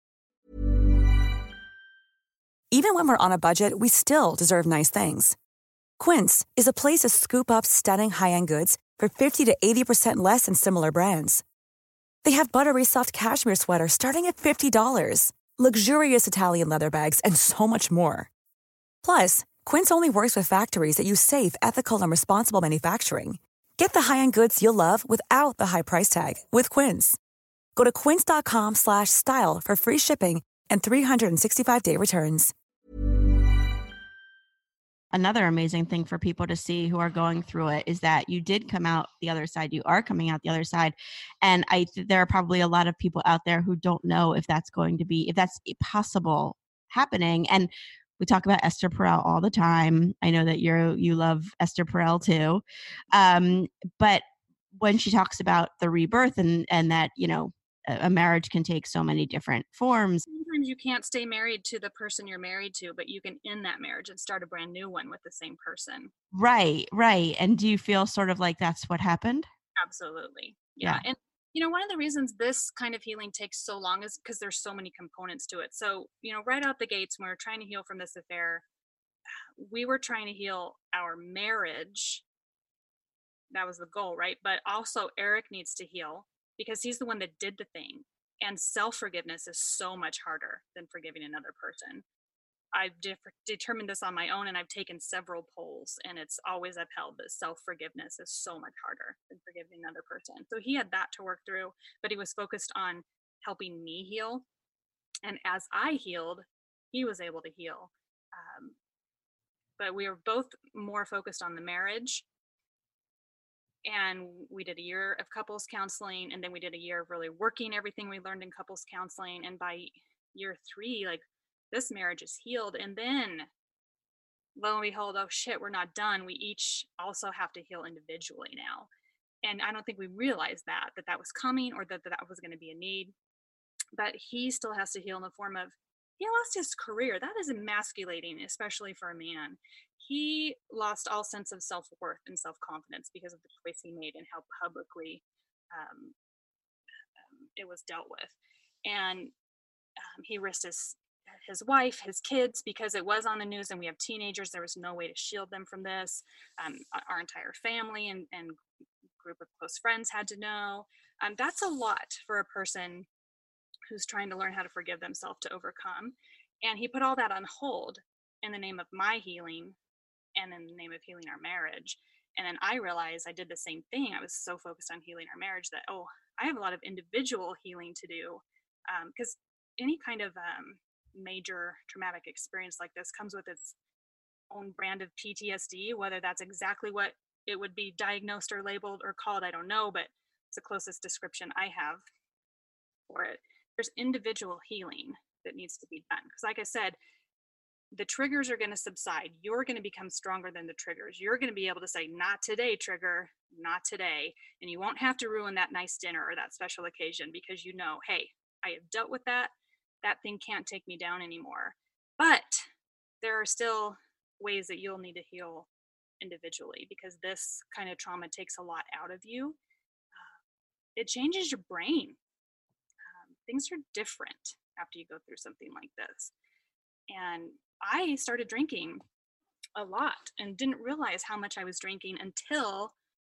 Even when we're on a budget, we still deserve nice things. Quince is a place to scoop up stunning high-end goods for fifty to eighty percent less than similar brands. They have buttery soft cashmere sweaters starting at fifty dollars, luxurious Italian leather bags, and so much more. Plus, Quince only works with factories that use safe, ethical, and responsible manufacturing. Get the high-end goods you'll love without the high price tag with Quince. Go to quince.com slash style for free shipping and three sixty-five day returns. Another amazing thing for people to see who are going through it is that you did come out the other side. You are coming out the other side. And I th- there are probably a lot of people out there who don't know if that's going to be, if that's possible happening. And we talk about Esther Perel all the time. I know that you're, you love Esther Perel too. Um, but when she talks about the rebirth and, and that, you know, a marriage can take so many different forms. Sometimes you can't stay married to the person you're married to, but you can end that marriage and start a brand new one with the same person. Right, right. And do you feel sort of like that's what happened? Absolutely. Yeah. Yeah. And, you know, one of the reasons this kind of healing takes so long is because there's so many components to it. So, you know, right out the gates, when we were trying to heal from this affair, we were trying to heal our marriage. That was the goal, right? But also Eric needs to heal, because he's the one that did the thing. And self-forgiveness is so much harder than forgiving another person. I've de- determined this on my own, and I've taken several polls, and it's always upheld that self-forgiveness is so much harder than forgiving another person. So he had that to work through, but he was focused on helping me heal. And as I healed, he was able to heal. Um, but we were both more focused on the marriage. And we did a year of couples counseling, and then we did a year of really working everything we learned in couples counseling. And by year three, like, this marriage is healed. And then lo and behold, oh shit, we're not done. We each also have to heal individually now. And I don't think we realized that, that that was coming, or that that was going to be a need. But he still has to heal in the form of, he lost his career. That is emasculating, especially for a man. He lost all sense of self-worth and self-confidence because of the choice he made and how publicly um, um, it was dealt with. And um, he risked his his wife, his kids, because it was on the news, and we have teenagers. There was no way to shield them from this. Um, our entire family and, and group of close friends had to know. Um, that's a lot for a person who's trying to learn how to forgive themselves to overcome. And he put all that on hold in the name of my healing and in the name of healing our marriage. And then I realized I did the same thing. I was so focused on healing our marriage that, oh, I have a lot of individual healing to do. Because um, any kind of um, major traumatic experience like this comes with its own brand of P T S D, whether that's exactly what it would be diagnosed or labeled or called, I don't know, but it's the closest description I have for it. There's individual healing that needs to be done. Because like I said, the triggers are going to subside. You're going to become stronger than the triggers. You're going to be able to say, not today, trigger, not today. And you won't have to ruin that nice dinner or that special occasion because you know, hey, I have dealt with that. That thing can't take me down anymore. But there are still ways that you'll need to heal individually because this kind of trauma takes a lot out of you. Uh, it changes your brain. Um, things are different after you go through something like this. And I started drinking a lot and didn't realize how much I was drinking until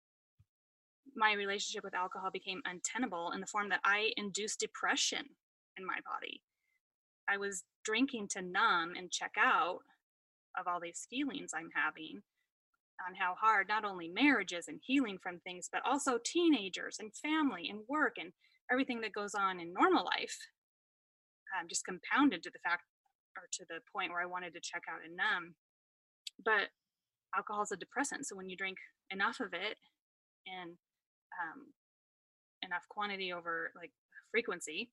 my relationship with alcohol became untenable in the form that I induced depression in my body. I was drinking to numb and check out of all these feelings I'm having on how hard not only marriage is and healing from things, but also teenagers and family and work and everything that goes on in normal life, um, just compounded to the fact or to the point where I wanted to check out and numb. But alcohol is a depressant. So when you drink enough of it and um, enough quantity over like frequency,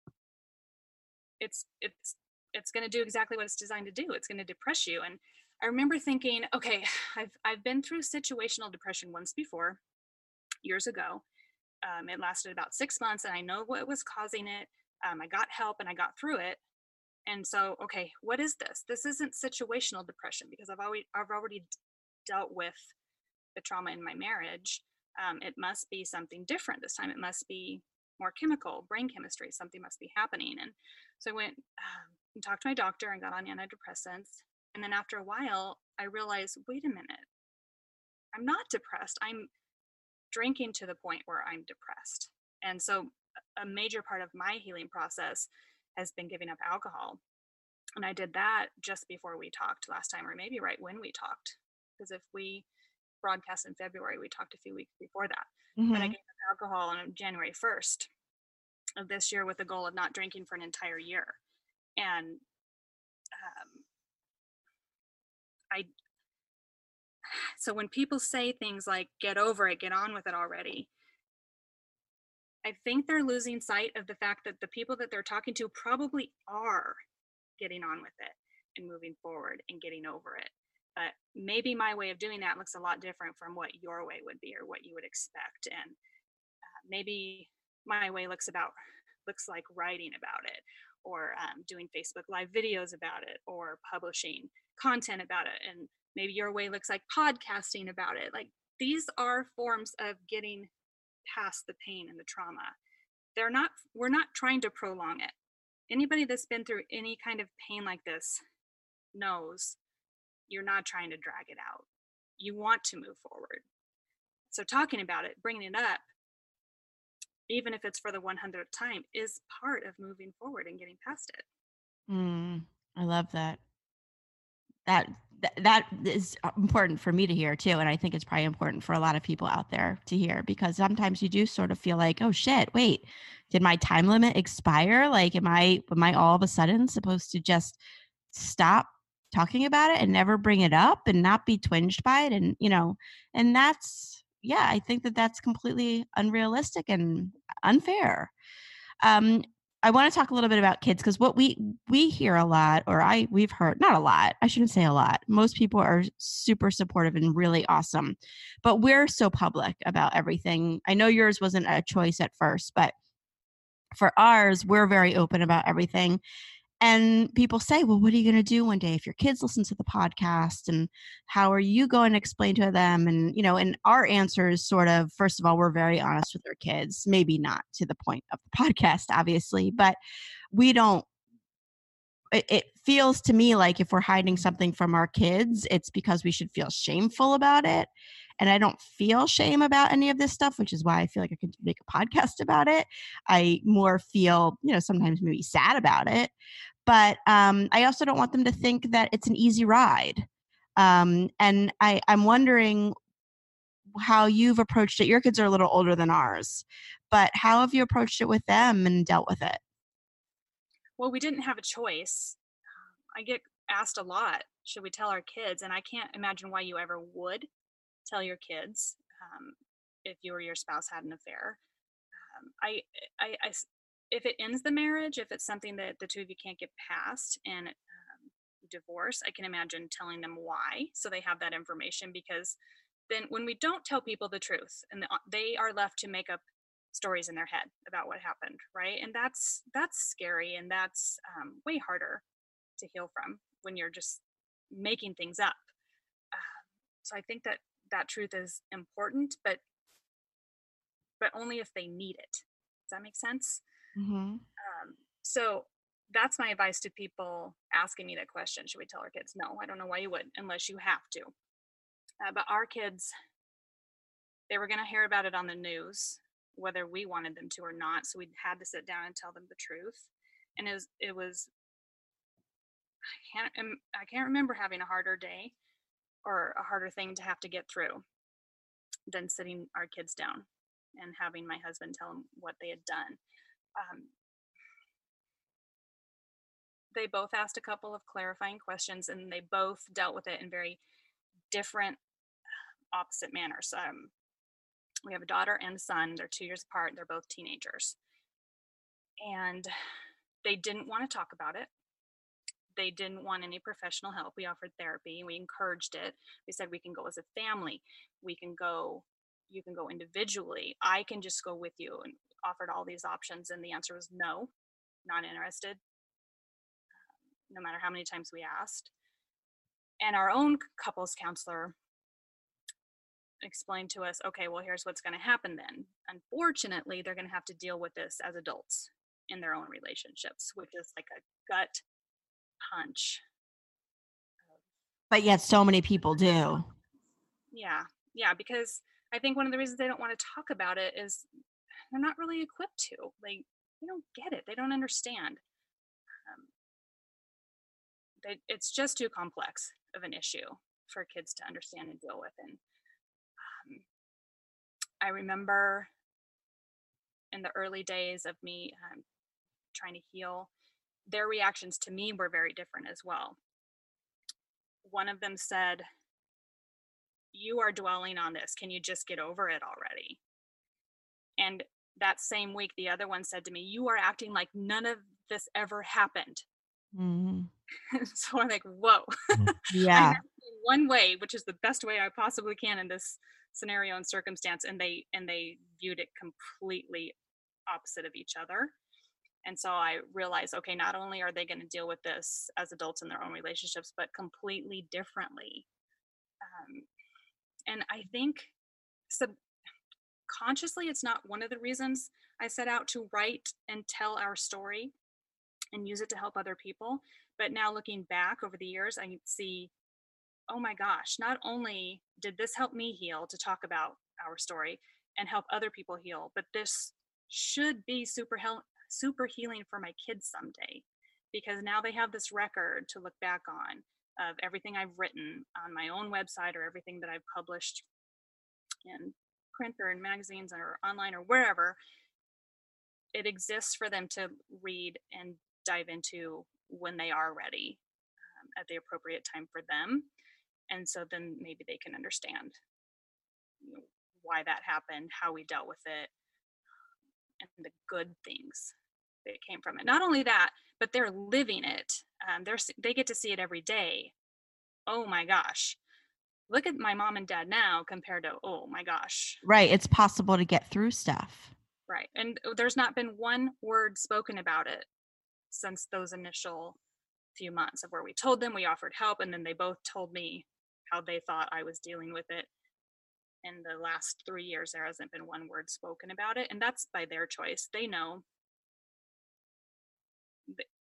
it's, it's, it's going to do exactly what it's designed to do. It's going to depress you. And I remember thinking, okay, I've, I've been through situational depression once before years ago. Um, it lasted about six months and I know what was causing it. Um, I got help and I got through it. And so, okay, what is this? This isn't situational depression because I've already, I've already dealt with the trauma in my marriage. Um, it must be something different this time. It must be more chemical, brain chemistry. Something must be happening. And so I went um, and talked to my doctor and got on antidepressants. And then after a while, I realized, wait a minute, I'm not depressed. I'm drinking to the point where I'm depressed. And so a major part of my healing process has been giving up alcohol. And I did that just before we talked last time, or maybe right when we talked. Because if we broadcast in February, we talked a few weeks before that. Mm-hmm. But I gave up alcohol on January first of this year with the goal of not drinking for an entire year. And um, I, so when people say things like, get over it, get on with it already, I think they're losing sight of the fact that the people that they're talking to probably are getting on with it and moving forward and getting over it. But maybe my way of doing that looks a lot different from what your way would be or what you would expect. And uh, maybe my way looks about looks like writing about it or um, doing Facebook Live videos about it or publishing content about it. And maybe your way looks like podcasting about it. Like these are forms of getting past the pain and the trauma. They're not, we're not trying to prolong it. Anybody that's been through any kind of pain like this knows you're not trying to drag it out. You want to move forward. So talking about it, bringing it up, even if it's for the hundredth time, is part of moving forward and getting past it. Mm, I love that. That, that that is important for me to hear too. And I think it's probably important for a lot of people out there to hear, because sometimes you do sort of feel like, oh shit, wait, did my time limit expire? Like, am I, am I all of a sudden supposed to just stop talking about it and never bring it up and not be twinged by it? And, you know, and that's, yeah, I think that that's completely unrealistic and unfair. Um, I want to talk a little bit about kids, because what we we hear a lot, or I we've heard, not a lot, I shouldn't say a lot. Most people are super supportive and really awesome, but we're so public about everything. I know yours wasn't a choice at first, but for ours, we're very open about everything. And people say, well, what are you going to do one day if your kids listen to the podcast? And how are you going to explain to them? And, you know, and our answer is sort of, first of all, we're very honest with our kids, maybe not to the point of the podcast, obviously, but we don't, it, it feels to me like if we're hiding something from our kids, it's because we should feel shameful about it. And I don't feel shame about any of this stuff, which is why I feel like I could make a podcast about it. I more feel, you know, sometimes maybe sad about it. But um, I also don't want them to think that it's an easy ride. Um, and I, I'm wondering how you've approached it. Your kids are a little older than ours, but how have you approached it with them and dealt with it? Well, we didn't have a choice. I get asked a lot, should we tell our kids? And I can't imagine why you ever would tell your kids um, if you or your spouse had an affair. Um, I, I, I, if it ends the marriage, if it's something that the two of you can't get past and um, divorce, I can imagine telling them why, so they have that information. Because then when we don't tell people the truth, and the, they are left to make up stories in their head about what happened, right? And that's that's scary, and that's um, way harder to heal from when you're just making things up. Uh, so I think that that truth is important, but but only if they need it. Does that make sense? Mm-hmm. Um, so that's my advice to people asking me that question. Should we tell our kids? No, I don't know why you would, unless you have to. Uh, but our kids, they were going to hear about it on the news, whether we wanted them to or not. So we had to sit down and tell them the truth. And it was, it was I can't, I can't remember having a harder day or a harder thing to have to get through than sitting our kids down and having my husband tell them what they had done. Um, they both asked a couple of clarifying questions, and they both dealt with it in very different, opposite manners. Um, we have a daughter and a son. They're two years apart. They're both teenagers. And they didn't want to talk about it. They didn't want any professional help. We offered therapy. We encouraged it. We said we can go as a family. We can go, you can go individually. I can just go with you, and offered all these options. And the answer was no, not interested, no matter how many times we asked. And our own couples counselor explained to us, okay, well, here's what's going to happen then. Unfortunately, they're going to have to deal with this as adults in their own relationships, which is like a gut punch. But yet so many people do. Yeah. Yeah. Because I think one of the reasons they don't want to talk about it is they're not really equipped to. Like, they don't get it. They don't understand. Um, they, it's just too complex of an issue for kids to understand and deal with. And um, I remember in the early days of me um, trying to heal, their reactions to me were very different as well. One of them said, "You are dwelling on this. Can you just get over it already?" And that same week, the other one said to me, "You are acting like none of this ever happened." Mm-hmm. So I'm like, whoa. Yeah. I'm acting one way, which is the best way I possibly can in this scenario and circumstance. And they, and they viewed it completely opposite of each other. And so I realized, okay, not only are they going to deal with this as adults in their own relationships, but completely differently. Um, and I think subconsciously, it's not one of the reasons I set out to write and tell our story and use it to help other people. But now looking back over the years, I see, oh my gosh, not only did this help me heal to talk about our story and help other people heal, but this should be super help. super healing for my kids someday, because now they have this record to look back on of everything I've written on my own website or everything that I've published in print or in magazines or online or wherever. It exists for them to read and dive into when they are ready, um, at the appropriate time for them. And so then maybe they can understand, you know, why that happened, how we dealt with it, and the good things that came from it. Not only that, but they're living it. Um, they're, they get to see it every day. Oh my gosh. Look at my mom and dad now compared to, oh my gosh. Right. It's possible to get through stuff. Right. And there's not been one word spoken about it since those initial few months of where we told them, we offered help, and then they both told me how they thought I was dealing with it. In the last three years, there hasn't been one word spoken about it, and that's by their choice. They know,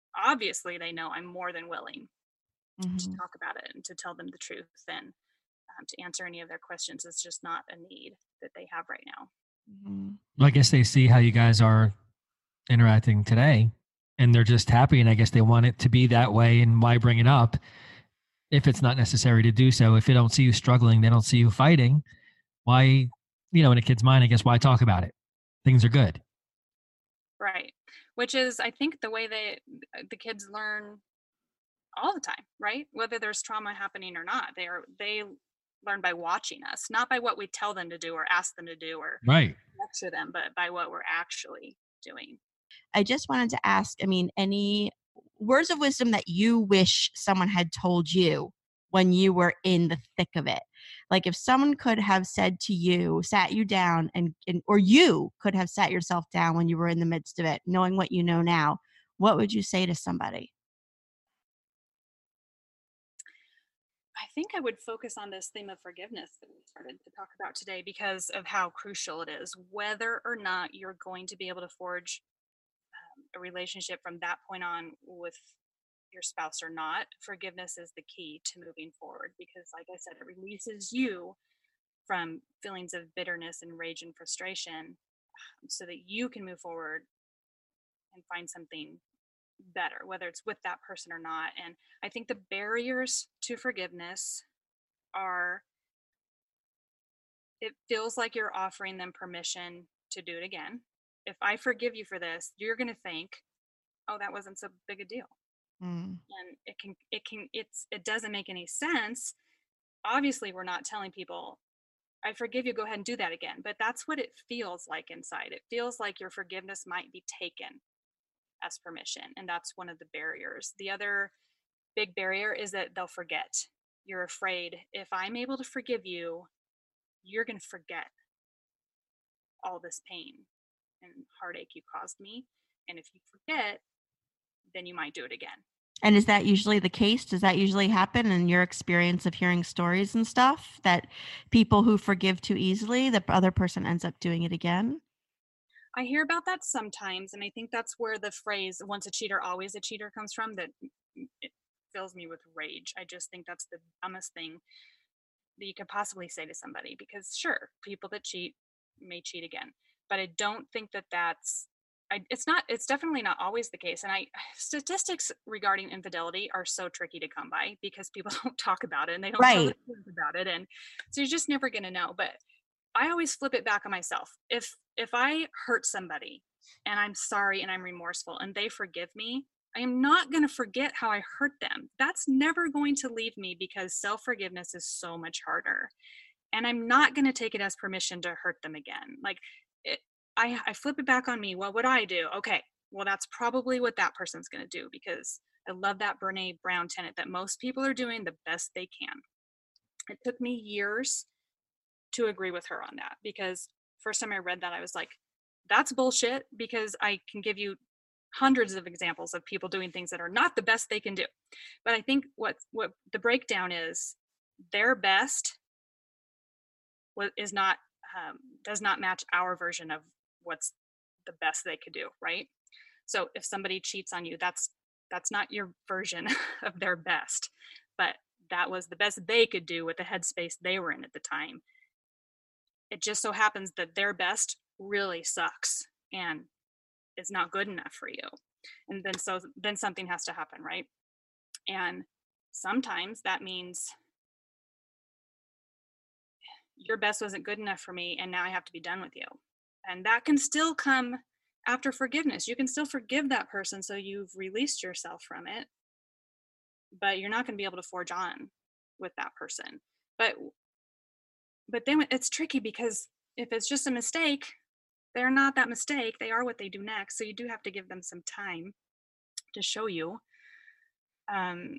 obviously they know I'm more than willing mm-hmm. to talk about it and to tell them the truth. And um, to answer any of their questions. It's just not a need that they have right now. Mm-hmm. Well, I guess they see how you guys are interacting today and they're just happy. And I guess they want it to be that way. And why bring it up if it's not necessary to do so? If they don't see you struggling, they don't see you fighting. Why, you know, in a kid's mind, I guess, why talk about it? Things are good. Right. Which is, I think, the way they, the kids learn all the time, right? Whether there's trauma happening or not, they are, they learn by watching us, not by what we tell them to do or ask them to do or right. lecture them, but by what we're actually doing. I just wanted to ask, I mean, any words of wisdom that you wish someone had told you when you were in the thick of it? Like if someone could have said to you, sat you down and, and or you could have sat yourself down when you were in the midst of it, knowing what you know now, what would you say to somebody? I think I would focus on this theme of forgiveness that we started to talk about today because of how crucial it is, whether or not you're going to be able to forge um, a relationship from that point on with your spouse or not. Forgiveness is the key to moving forward because, like I said, it releases you from feelings of bitterness and rage and frustration um, so that you can move forward and find something better, whether it's with that person or not. And I think the barriers to forgiveness are, it feels like you're offering them permission to do it again. If I forgive you for this, you're going to think, oh, that wasn't so big a deal. Mm. And it can, it can, it's, it doesn't make any sense. Obviously, we're not telling people, I forgive you, go ahead and do that again. But that's what it feels like inside. It feels like your forgiveness might be taken as permission. And that's one of the barriers. The other big barrier is that they'll forget. You're afraid if I'm able to forgive you, you're going to forget all this pain and heartache you caused me. And if you forget, then you might do it again. And is that usually the case? Does that usually happen in your experience of hearing stories and stuff, that people who forgive too easily, the other person ends up doing it again? I hear about that sometimes, and I think that's where the phrase "once a cheater, always a cheater" comes from. That it fills me with rage. I just think that's the dumbest thing that you could possibly say to somebody, because sure, people that cheat may cheat again, but I don't think that that's I, it's not it's definitely not always the case. And I statistics regarding infidelity are so tricky to come by because people don't talk about it and they don't tell Right. the kids about it, and so you're just never going to know. But I always flip it back on myself. If if I hurt somebody and I'm sorry and I'm remorseful and they forgive me, I am not going to forget how I hurt them. That's never going to leave me because self-forgiveness is so much harder. And I'm not going to take it as permission to hurt them again. Like it, I, I flip it back on me. What would I do? Okay, well, that's probably what that person's going to do, because I love that Brene Brown tenet that most people are doing the best they can. It took me years to agree with her on that, because first time I read that, I was like, that's bullshit, because I can give you hundreds of examples of people doing things that are not the best they can do. But I think what what the breakdown is, their best is not um, does not match our version of what's the best they could do, right? So if somebody cheats on you, that's that's not your version of their best, but that was the best they could do with the headspace they were in at the time. It just so happens that their best really sucks and it's not good enough for you. And then so then something has to happen, right? And sometimes that means your best wasn't good enough for me and now I have to be done with you. And that can still come after forgiveness. You can still forgive that person so you've released yourself from it, but you're not going to be able to forge on with that person. But but then it's tricky, because if it's just a mistake, they're not that mistake. They are what they do next. So you do have to give them some time to show you. Um,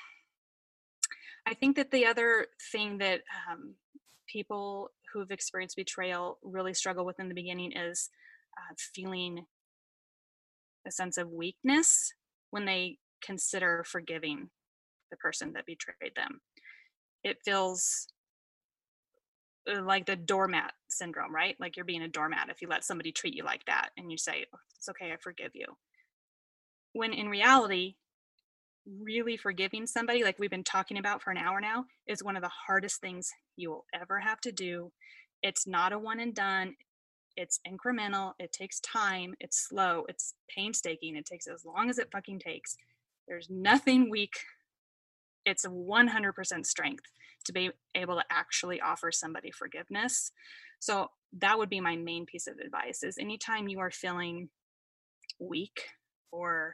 I think that the other thing that um, people who've experienced betrayal really struggle with in the beginning is uh, feeling a sense of weakness when they consider forgiving the person that betrayed them. It feels like the doormat syndrome, right? Like you're being a doormat if you let somebody treat you like that and you say, oh, it's okay, I forgive you. When in reality, really forgiving somebody, like we've been talking about for an hour now, is one of the hardest things you will ever have to do. It's not a one and done. It's incremental. It takes time. It's slow. It's painstaking. It takes as long as it fucking takes. There's nothing weak. It's a one hundred percent strength to be able to actually offer somebody forgiveness. So that would be my main piece of advice, is anytime you are feeling weak or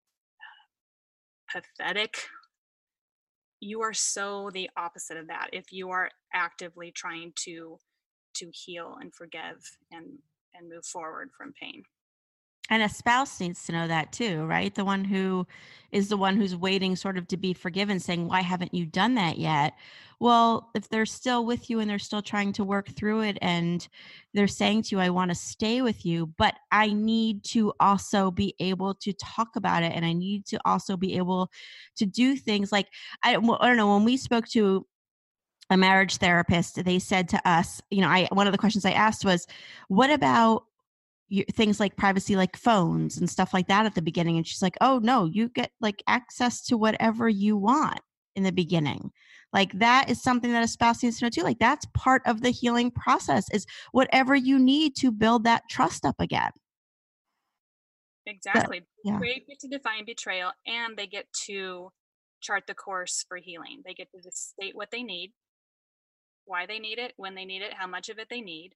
pathetic, you are so the opposite of that if you are actively trying to to heal and forgive and and move forward from pain. And a spouse needs to know that too, right? The one who is the one who's waiting sort of to be forgiven, saying, why haven't you done that yet? Well, if they're still with you and they're still trying to work through it and they're saying to you, I want to stay with you, but I need to also be able to talk about it. And I need to also be able to do things like, I, I don't know, when we spoke to a marriage therapist, they said to us, you know, I, one of the questions I asked was, what about you, things like privacy, like phones and stuff like that at the beginning? And she's like, oh no, you get like access to whatever you want in the beginning. Like that is something that a spouse needs to know too. Like that's part of the healing process, is whatever you need to build that trust up again. Exactly. But, yeah. They get to define betrayal, and they get to chart the course for healing. They get to just state what they need, why they need it, when they need it, how much of it they need,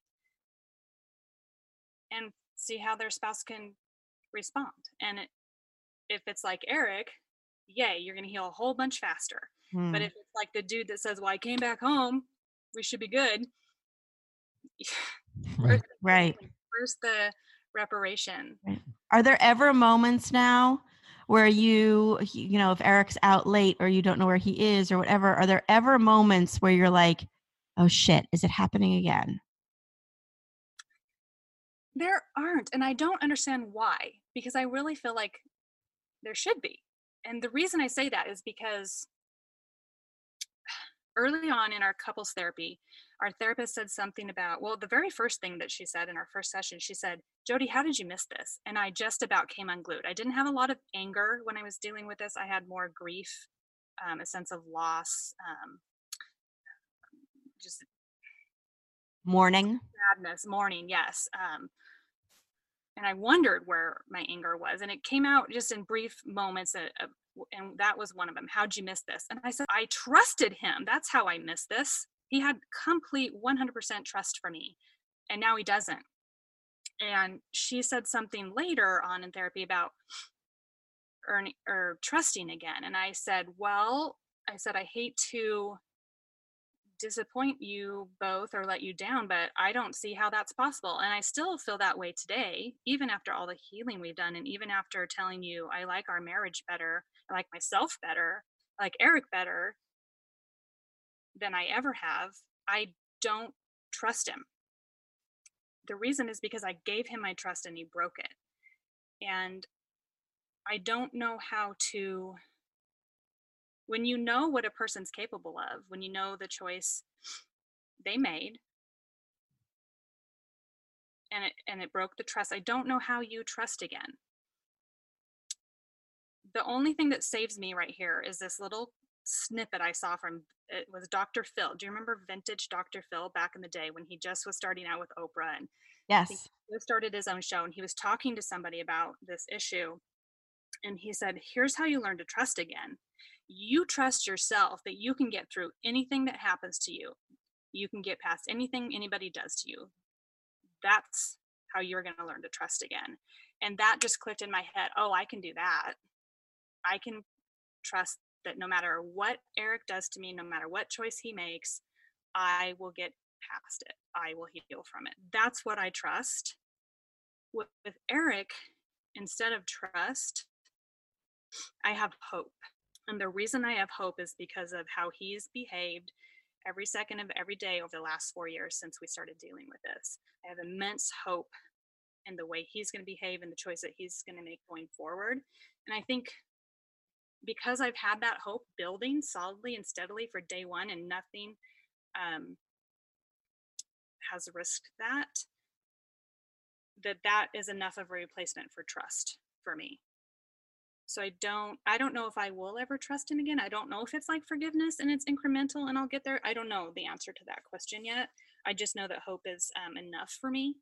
and see how their spouse can respond. And it, if it's like Eric, yay, you're going to heal a whole bunch faster. Hmm. But if it's like the dude that says, well, I came back home, we should be good. Right. Right. Where's the reparation? Right. Are there ever moments now where you, you know, if Eric's out late or you don't know where he is or whatever, are there ever moments where you're like, oh shit, is it happening again? There aren't. And I don't understand why, because I really feel like there should be. And the reason I say that is because early on in our couples therapy, our therapist said something about, well, the very first thing that she said in our first session, she said, Jody, how did you miss this? And I just about came unglued. I didn't have a lot of anger when I was dealing with this. I had more grief, um, a sense of loss, um, just Mourning. sadness, mourning, yes. Um, and I wondered where my anger was. And it came out just in brief moments, uh, uh, and that was one of them. How'd you miss this? And I said, I trusted him. That's how I missed this. He had complete one hundred percent trust for me, and now he doesn't. And she said something later on in therapy about earning or trusting again. And I said, well, I said, I hate to disappoint you both or let you down, but I don't see how that's possible. And I still feel that way today, even after all the healing we've done. And even after telling you, I like our marriage better, I like myself better, I like Eric better than I ever have, I don't trust him. The reason is because I gave him my trust and he broke it. And I don't know how to, when you know what a person's capable of, when you know the choice they made and it and it broke the trust, I don't know how you trust again. The only thing that saves me right here is this little snippet I saw from, it was Doctor Phil. Do you remember vintage Doctor Phil back in the day when he just was starting out with Oprah? And Yes. he started his own show, and he was talking to somebody about this issue. And he said, here's how you learn to trust again. You trust yourself that you can get through anything that happens to you. You can get past anything anybody does to you. That's how you're going to learn to trust again. And that just clicked in my head. Oh, I can do that. I can trust that no matter what Eric does to me, no matter what choice he makes, I will get past it. I will heal from it. That's what I trust. With, with Eric, instead of trust, I have hope. And the reason I have hope is because of how he's behaved every second of every day over the last four years since we started dealing with this. I have immense hope in the way he's going to behave and the choice that he's going to make going forward. And I think because I've had that hope building solidly and steadily for day one, and nothing um, has risked that, that that is enough of a replacement for trust for me. So I don't, I don't know if I will ever trust him again. I don't know if it's like forgiveness and it's incremental and I'll get there. I don't know the answer to that question yet. I just know that hope is um, enough for me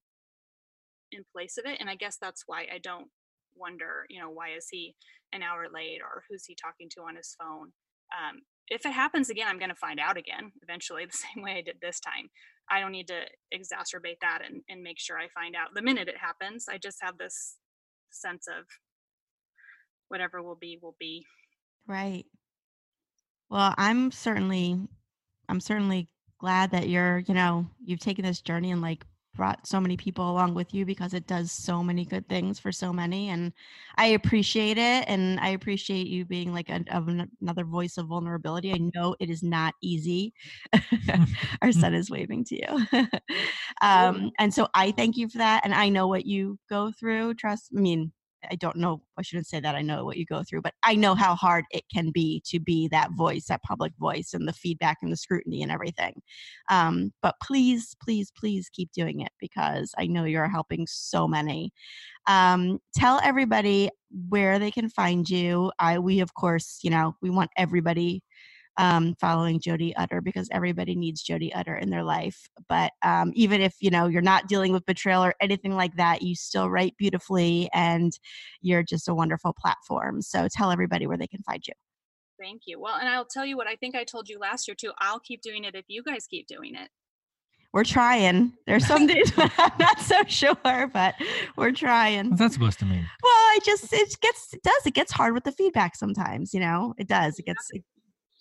in place of it. And I guess that's why I don't wonder, you know, why is he an hour late, or who's he talking to on his phone? Um, if it happens again, I'm going to find out again eventually, the same way I did this time. I don't need to exacerbate that and, and make sure I find out the minute it happens. I just have this sense of whatever will be, will be. Right. Well, I'm certainly, I'm certainly glad that you're, you know, you've taken this journey and like brought so many people along with you, because it does so many good things for so many. And I appreciate it. And I appreciate you being like a, of an, another voice of vulnerability. I know it is not easy. Our son is waving to you. um, and so I thank you for that. And I know what you go through. Trust, I mean, I don't know, I shouldn't say that I know what you go through, but I know how hard it can be to be that voice, that public voice, and the feedback and the scrutiny and everything. Um, but please, please, please keep doing it, because I know you're helping so many. Um, tell everybody where they can find you. I, we, of course, you know, we want everybody um, following Jodi Utter, because everybody needs Jodi Utter in their life. But um, even if, you know, you're not dealing with betrayal or anything like that, you still write beautifully and you're just a wonderful platform. So tell everybody where they can find you. Thank you. Well, and I'll tell you what, I think I told you last year too, I'll keep doing it if you guys keep doing it. We're trying. There's some days I'm not so sure, but we're trying. What's that supposed to mean? Well, I just, it gets, it does, it gets hard with the feedback sometimes, you know, it does, it gets, it,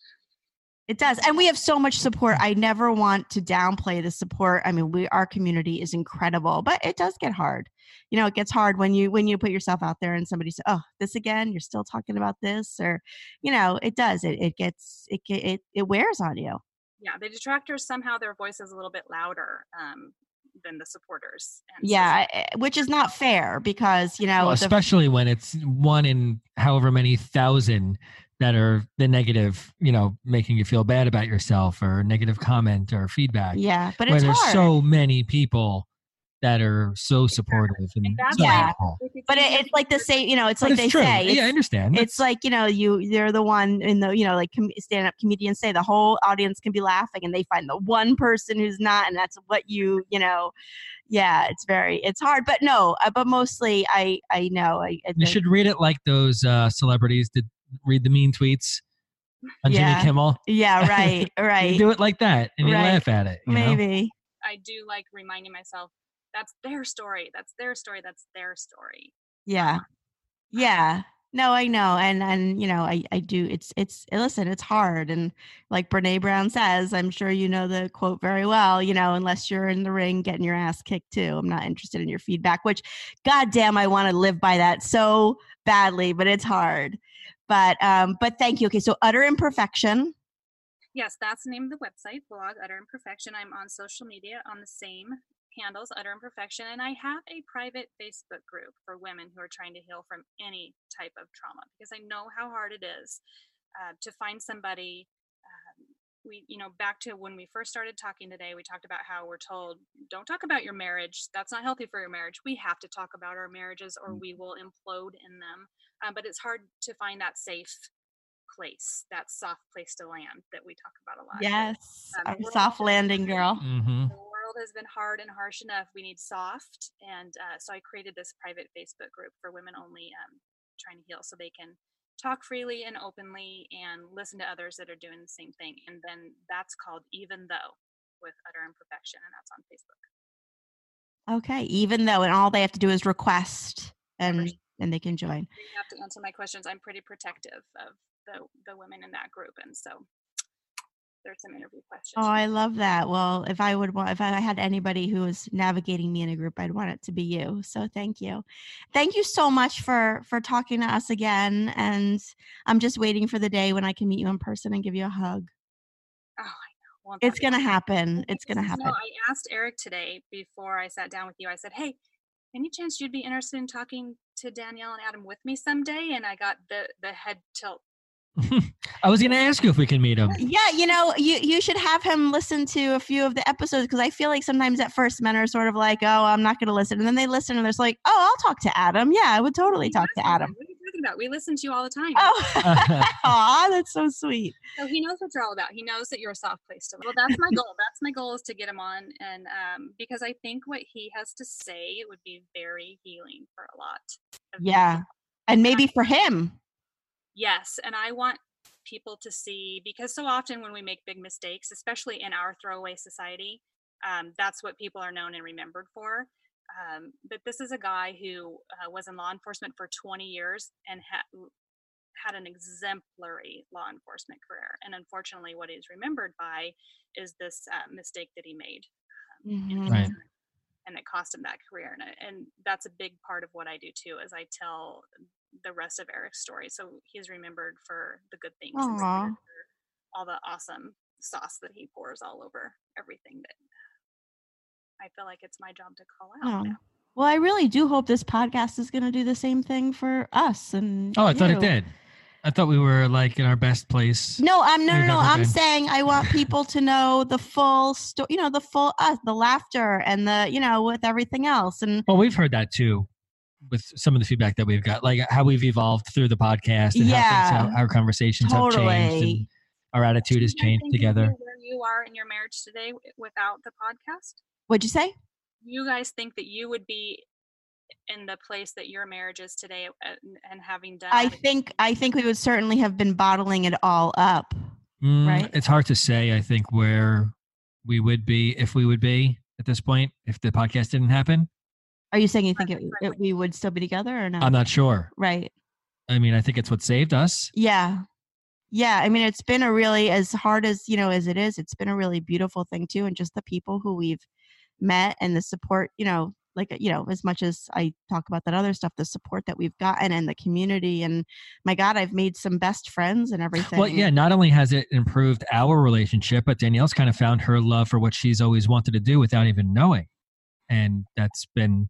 It does. And we have so much support. I never want to downplay the support. I mean, we, our community is incredible, but it does get hard. You know, it gets hard when you, when you put yourself out there and somebody says, oh, this again, you're still talking about this, or, you know, it does, it, it gets, it, it, it wears on you. Yeah. The detractors, somehow their voice is a little bit louder um, than the supporters. And yeah. so- Which is not fair, because, you know, Well, the, especially when it's one in however many thousand that are the negative, you know, making you feel bad about yourself, or negative comment or feedback. yeah, but Where it's there's hard. so many people that are so supportive and, And that's so Yeah. helpful. But it, it's like the same, you know, it's But like it's they true. say, Yeah, I understand. it's like, you know, you, they're the one in the, you know, like com- stand-up comedians say the whole audience can be laughing and they find the one person who's not, and that's what you, you know, yeah, it's very, it's hard, but no, uh, but mostly I, I know. I, I You think- should read it like those uh, celebrities did read the mean tweets on Yeah. Jimmy Kimmel. Yeah, right, right. You do it like that and you Right. laugh at it. You know? Maybe. I do like reminding myself, that's their story. That's their story. That's their story. Yeah. Yeah. No, I know. And, and, you know, I, I do, it's, it's, listen, it's hard. And like Brene Brown says, I'm sure you know the quote very well, you know, unless you're in the ring getting your ass kicked too. I'm not interested in your feedback, which goddamn, I want to live by that so badly, but it's hard. But, um, but thank you. Okay. So Utter Imperfection. Yes, that's the name of the website, blog Utter Imperfection. I'm on social media on the same handles, Utter Imperfection, and I have a private Facebook group for women who are trying to heal from any type of trauma, because I know how hard it is uh, to find somebody. Um, we, you know, back to when we first started talking today, we talked about how we're told, don't talk about your marriage. That's not healthy for your marriage. We have to talk about our marriages or we will implode in them. Uh, but it's hard to find that safe place, that soft place to land that we talk about a lot. Yes. Um, Our the world soft has- landing girl. Mm-hmm. The world has been hard and harsh enough. We need soft. And uh, so I created this private Facebook group for women only um, trying to heal, so they can talk freely and openly and listen to others that are doing the same thing. And then that's called Even Though with Utter Imperfection, and that's on Facebook. Okay. Even though, and all they have to do is request, and and they can join. You have to answer my questions. I'm pretty protective of the, the women in that group. And so there's some interview questions. Oh, I love that. Well, if I would want, if I had anybody who was navigating me in a group, I'd want it to be you. So thank you. Thank you so much for, for talking to us again. And I'm just waiting for the day when I can meet you in person and give you a hug. Oh, I know. Won't It's that be going to fun? happen. It's going to You happen. know, I asked Eric today before I sat down with you, I said, hey, any chance you'd be interested in talking to Danielle and Adam with me someday? And I got the, the head tilt. I was going to ask you if we can meet him. Yeah, you know, you, you should have him listen to a few of the episodes, because I feel like sometimes at first men are sort of like, oh, I'm not going to listen. And then they listen and they're like, oh, I'll talk to Adam. Yeah, I would totally talk to Adam. What are you talking about. We listen to you all the time. Oh, aw, that's so sweet. So he knows what you're all about. He knows that you're a soft place to live. Well, that's my goal. That's my goal is to get him on. And um, because I think what he has to say, it would be very healing for a lot of Yeah. people. And maybe for him. Yes. And I want people to see, because so often when we make big mistakes, especially in our throwaway society, um, that's what people are known and remembered for. Um, but this is a guy who uh, was in law enforcement for twenty years and had had an exemplary law enforcement career. And unfortunately, what he's remembered by is this uh, mistake that he made. Um, Mhm. in- Right. And it cost him that career. And, I- and that's a big part of what I do too, is I tell the rest of Eric's story. So he's remembered for the good things. He's Aw. remembered for all the awesome sauce that he pours all over everything that I feel like it's my job to call out Oh. now. Well, I really do hope this podcast is going to do the same thing for us. And Oh, I thought you. it did. I thought we were like in our best place. No, I'm no, no, We've no. ever I'm been. saying I want people to know the full story, you know, the full us, the laughter and the, you know, with everything else. And Well, we've heard that too with some of the feedback that we've got, like how we've evolved through the podcast and Yeah. how, things, how our conversations have changed Totally. and our attitude has Do you guys changed think you'd be together. Where you are in your marriage today w- without the podcast? what'd you say? You guys think that you would be in the place that your marriage is today, uh, and having done I everything think, you've I done? think we would certainly have been bottling it all up. Mm, Right. It's hard to say, I think, where we would be, if we would be at this point, if the podcast didn't happen. Are you saying you think it, Right, it, right. we would still be together or no? I'm not sure. Right. I mean, I think it's what saved us. Yeah. Yeah. I mean, it's been a really, as hard as, you know, as it is, it's been a really beautiful thing too. And just the people who we've met and the support, you know, like, you know, as much as I talk about that other stuff, the support that we've gotten and the community. And my God, I've made some best friends and everything. Well, yeah, not only has it improved our relationship, but Danielle's kind of found her love for what she's always wanted to do without even knowing. And that's been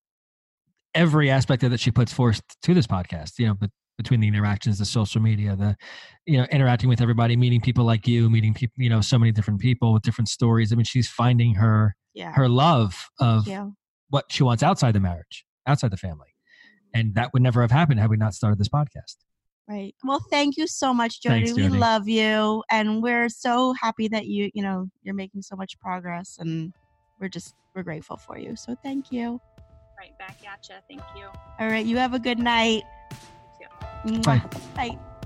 every aspect of that she puts forth to this podcast, you know, but between the interactions, the social media, the, you know, interacting with everybody, meeting people like you, meeting people, you know, so many different people with different stories. I mean, she's finding her, Yeah. her love of Yeah. what she wants outside the marriage, outside the family. And that would never have happened had we not started this podcast. Right. Well, thank you so much, Jody. Thanks, We Jody. love you. And we're so happy that you, you know, you're making so much progress and we're just, we're grateful for you. So thank you. Right back at you. Thank you. All right. You have a good night. You too. Bye. Mwah. Bye.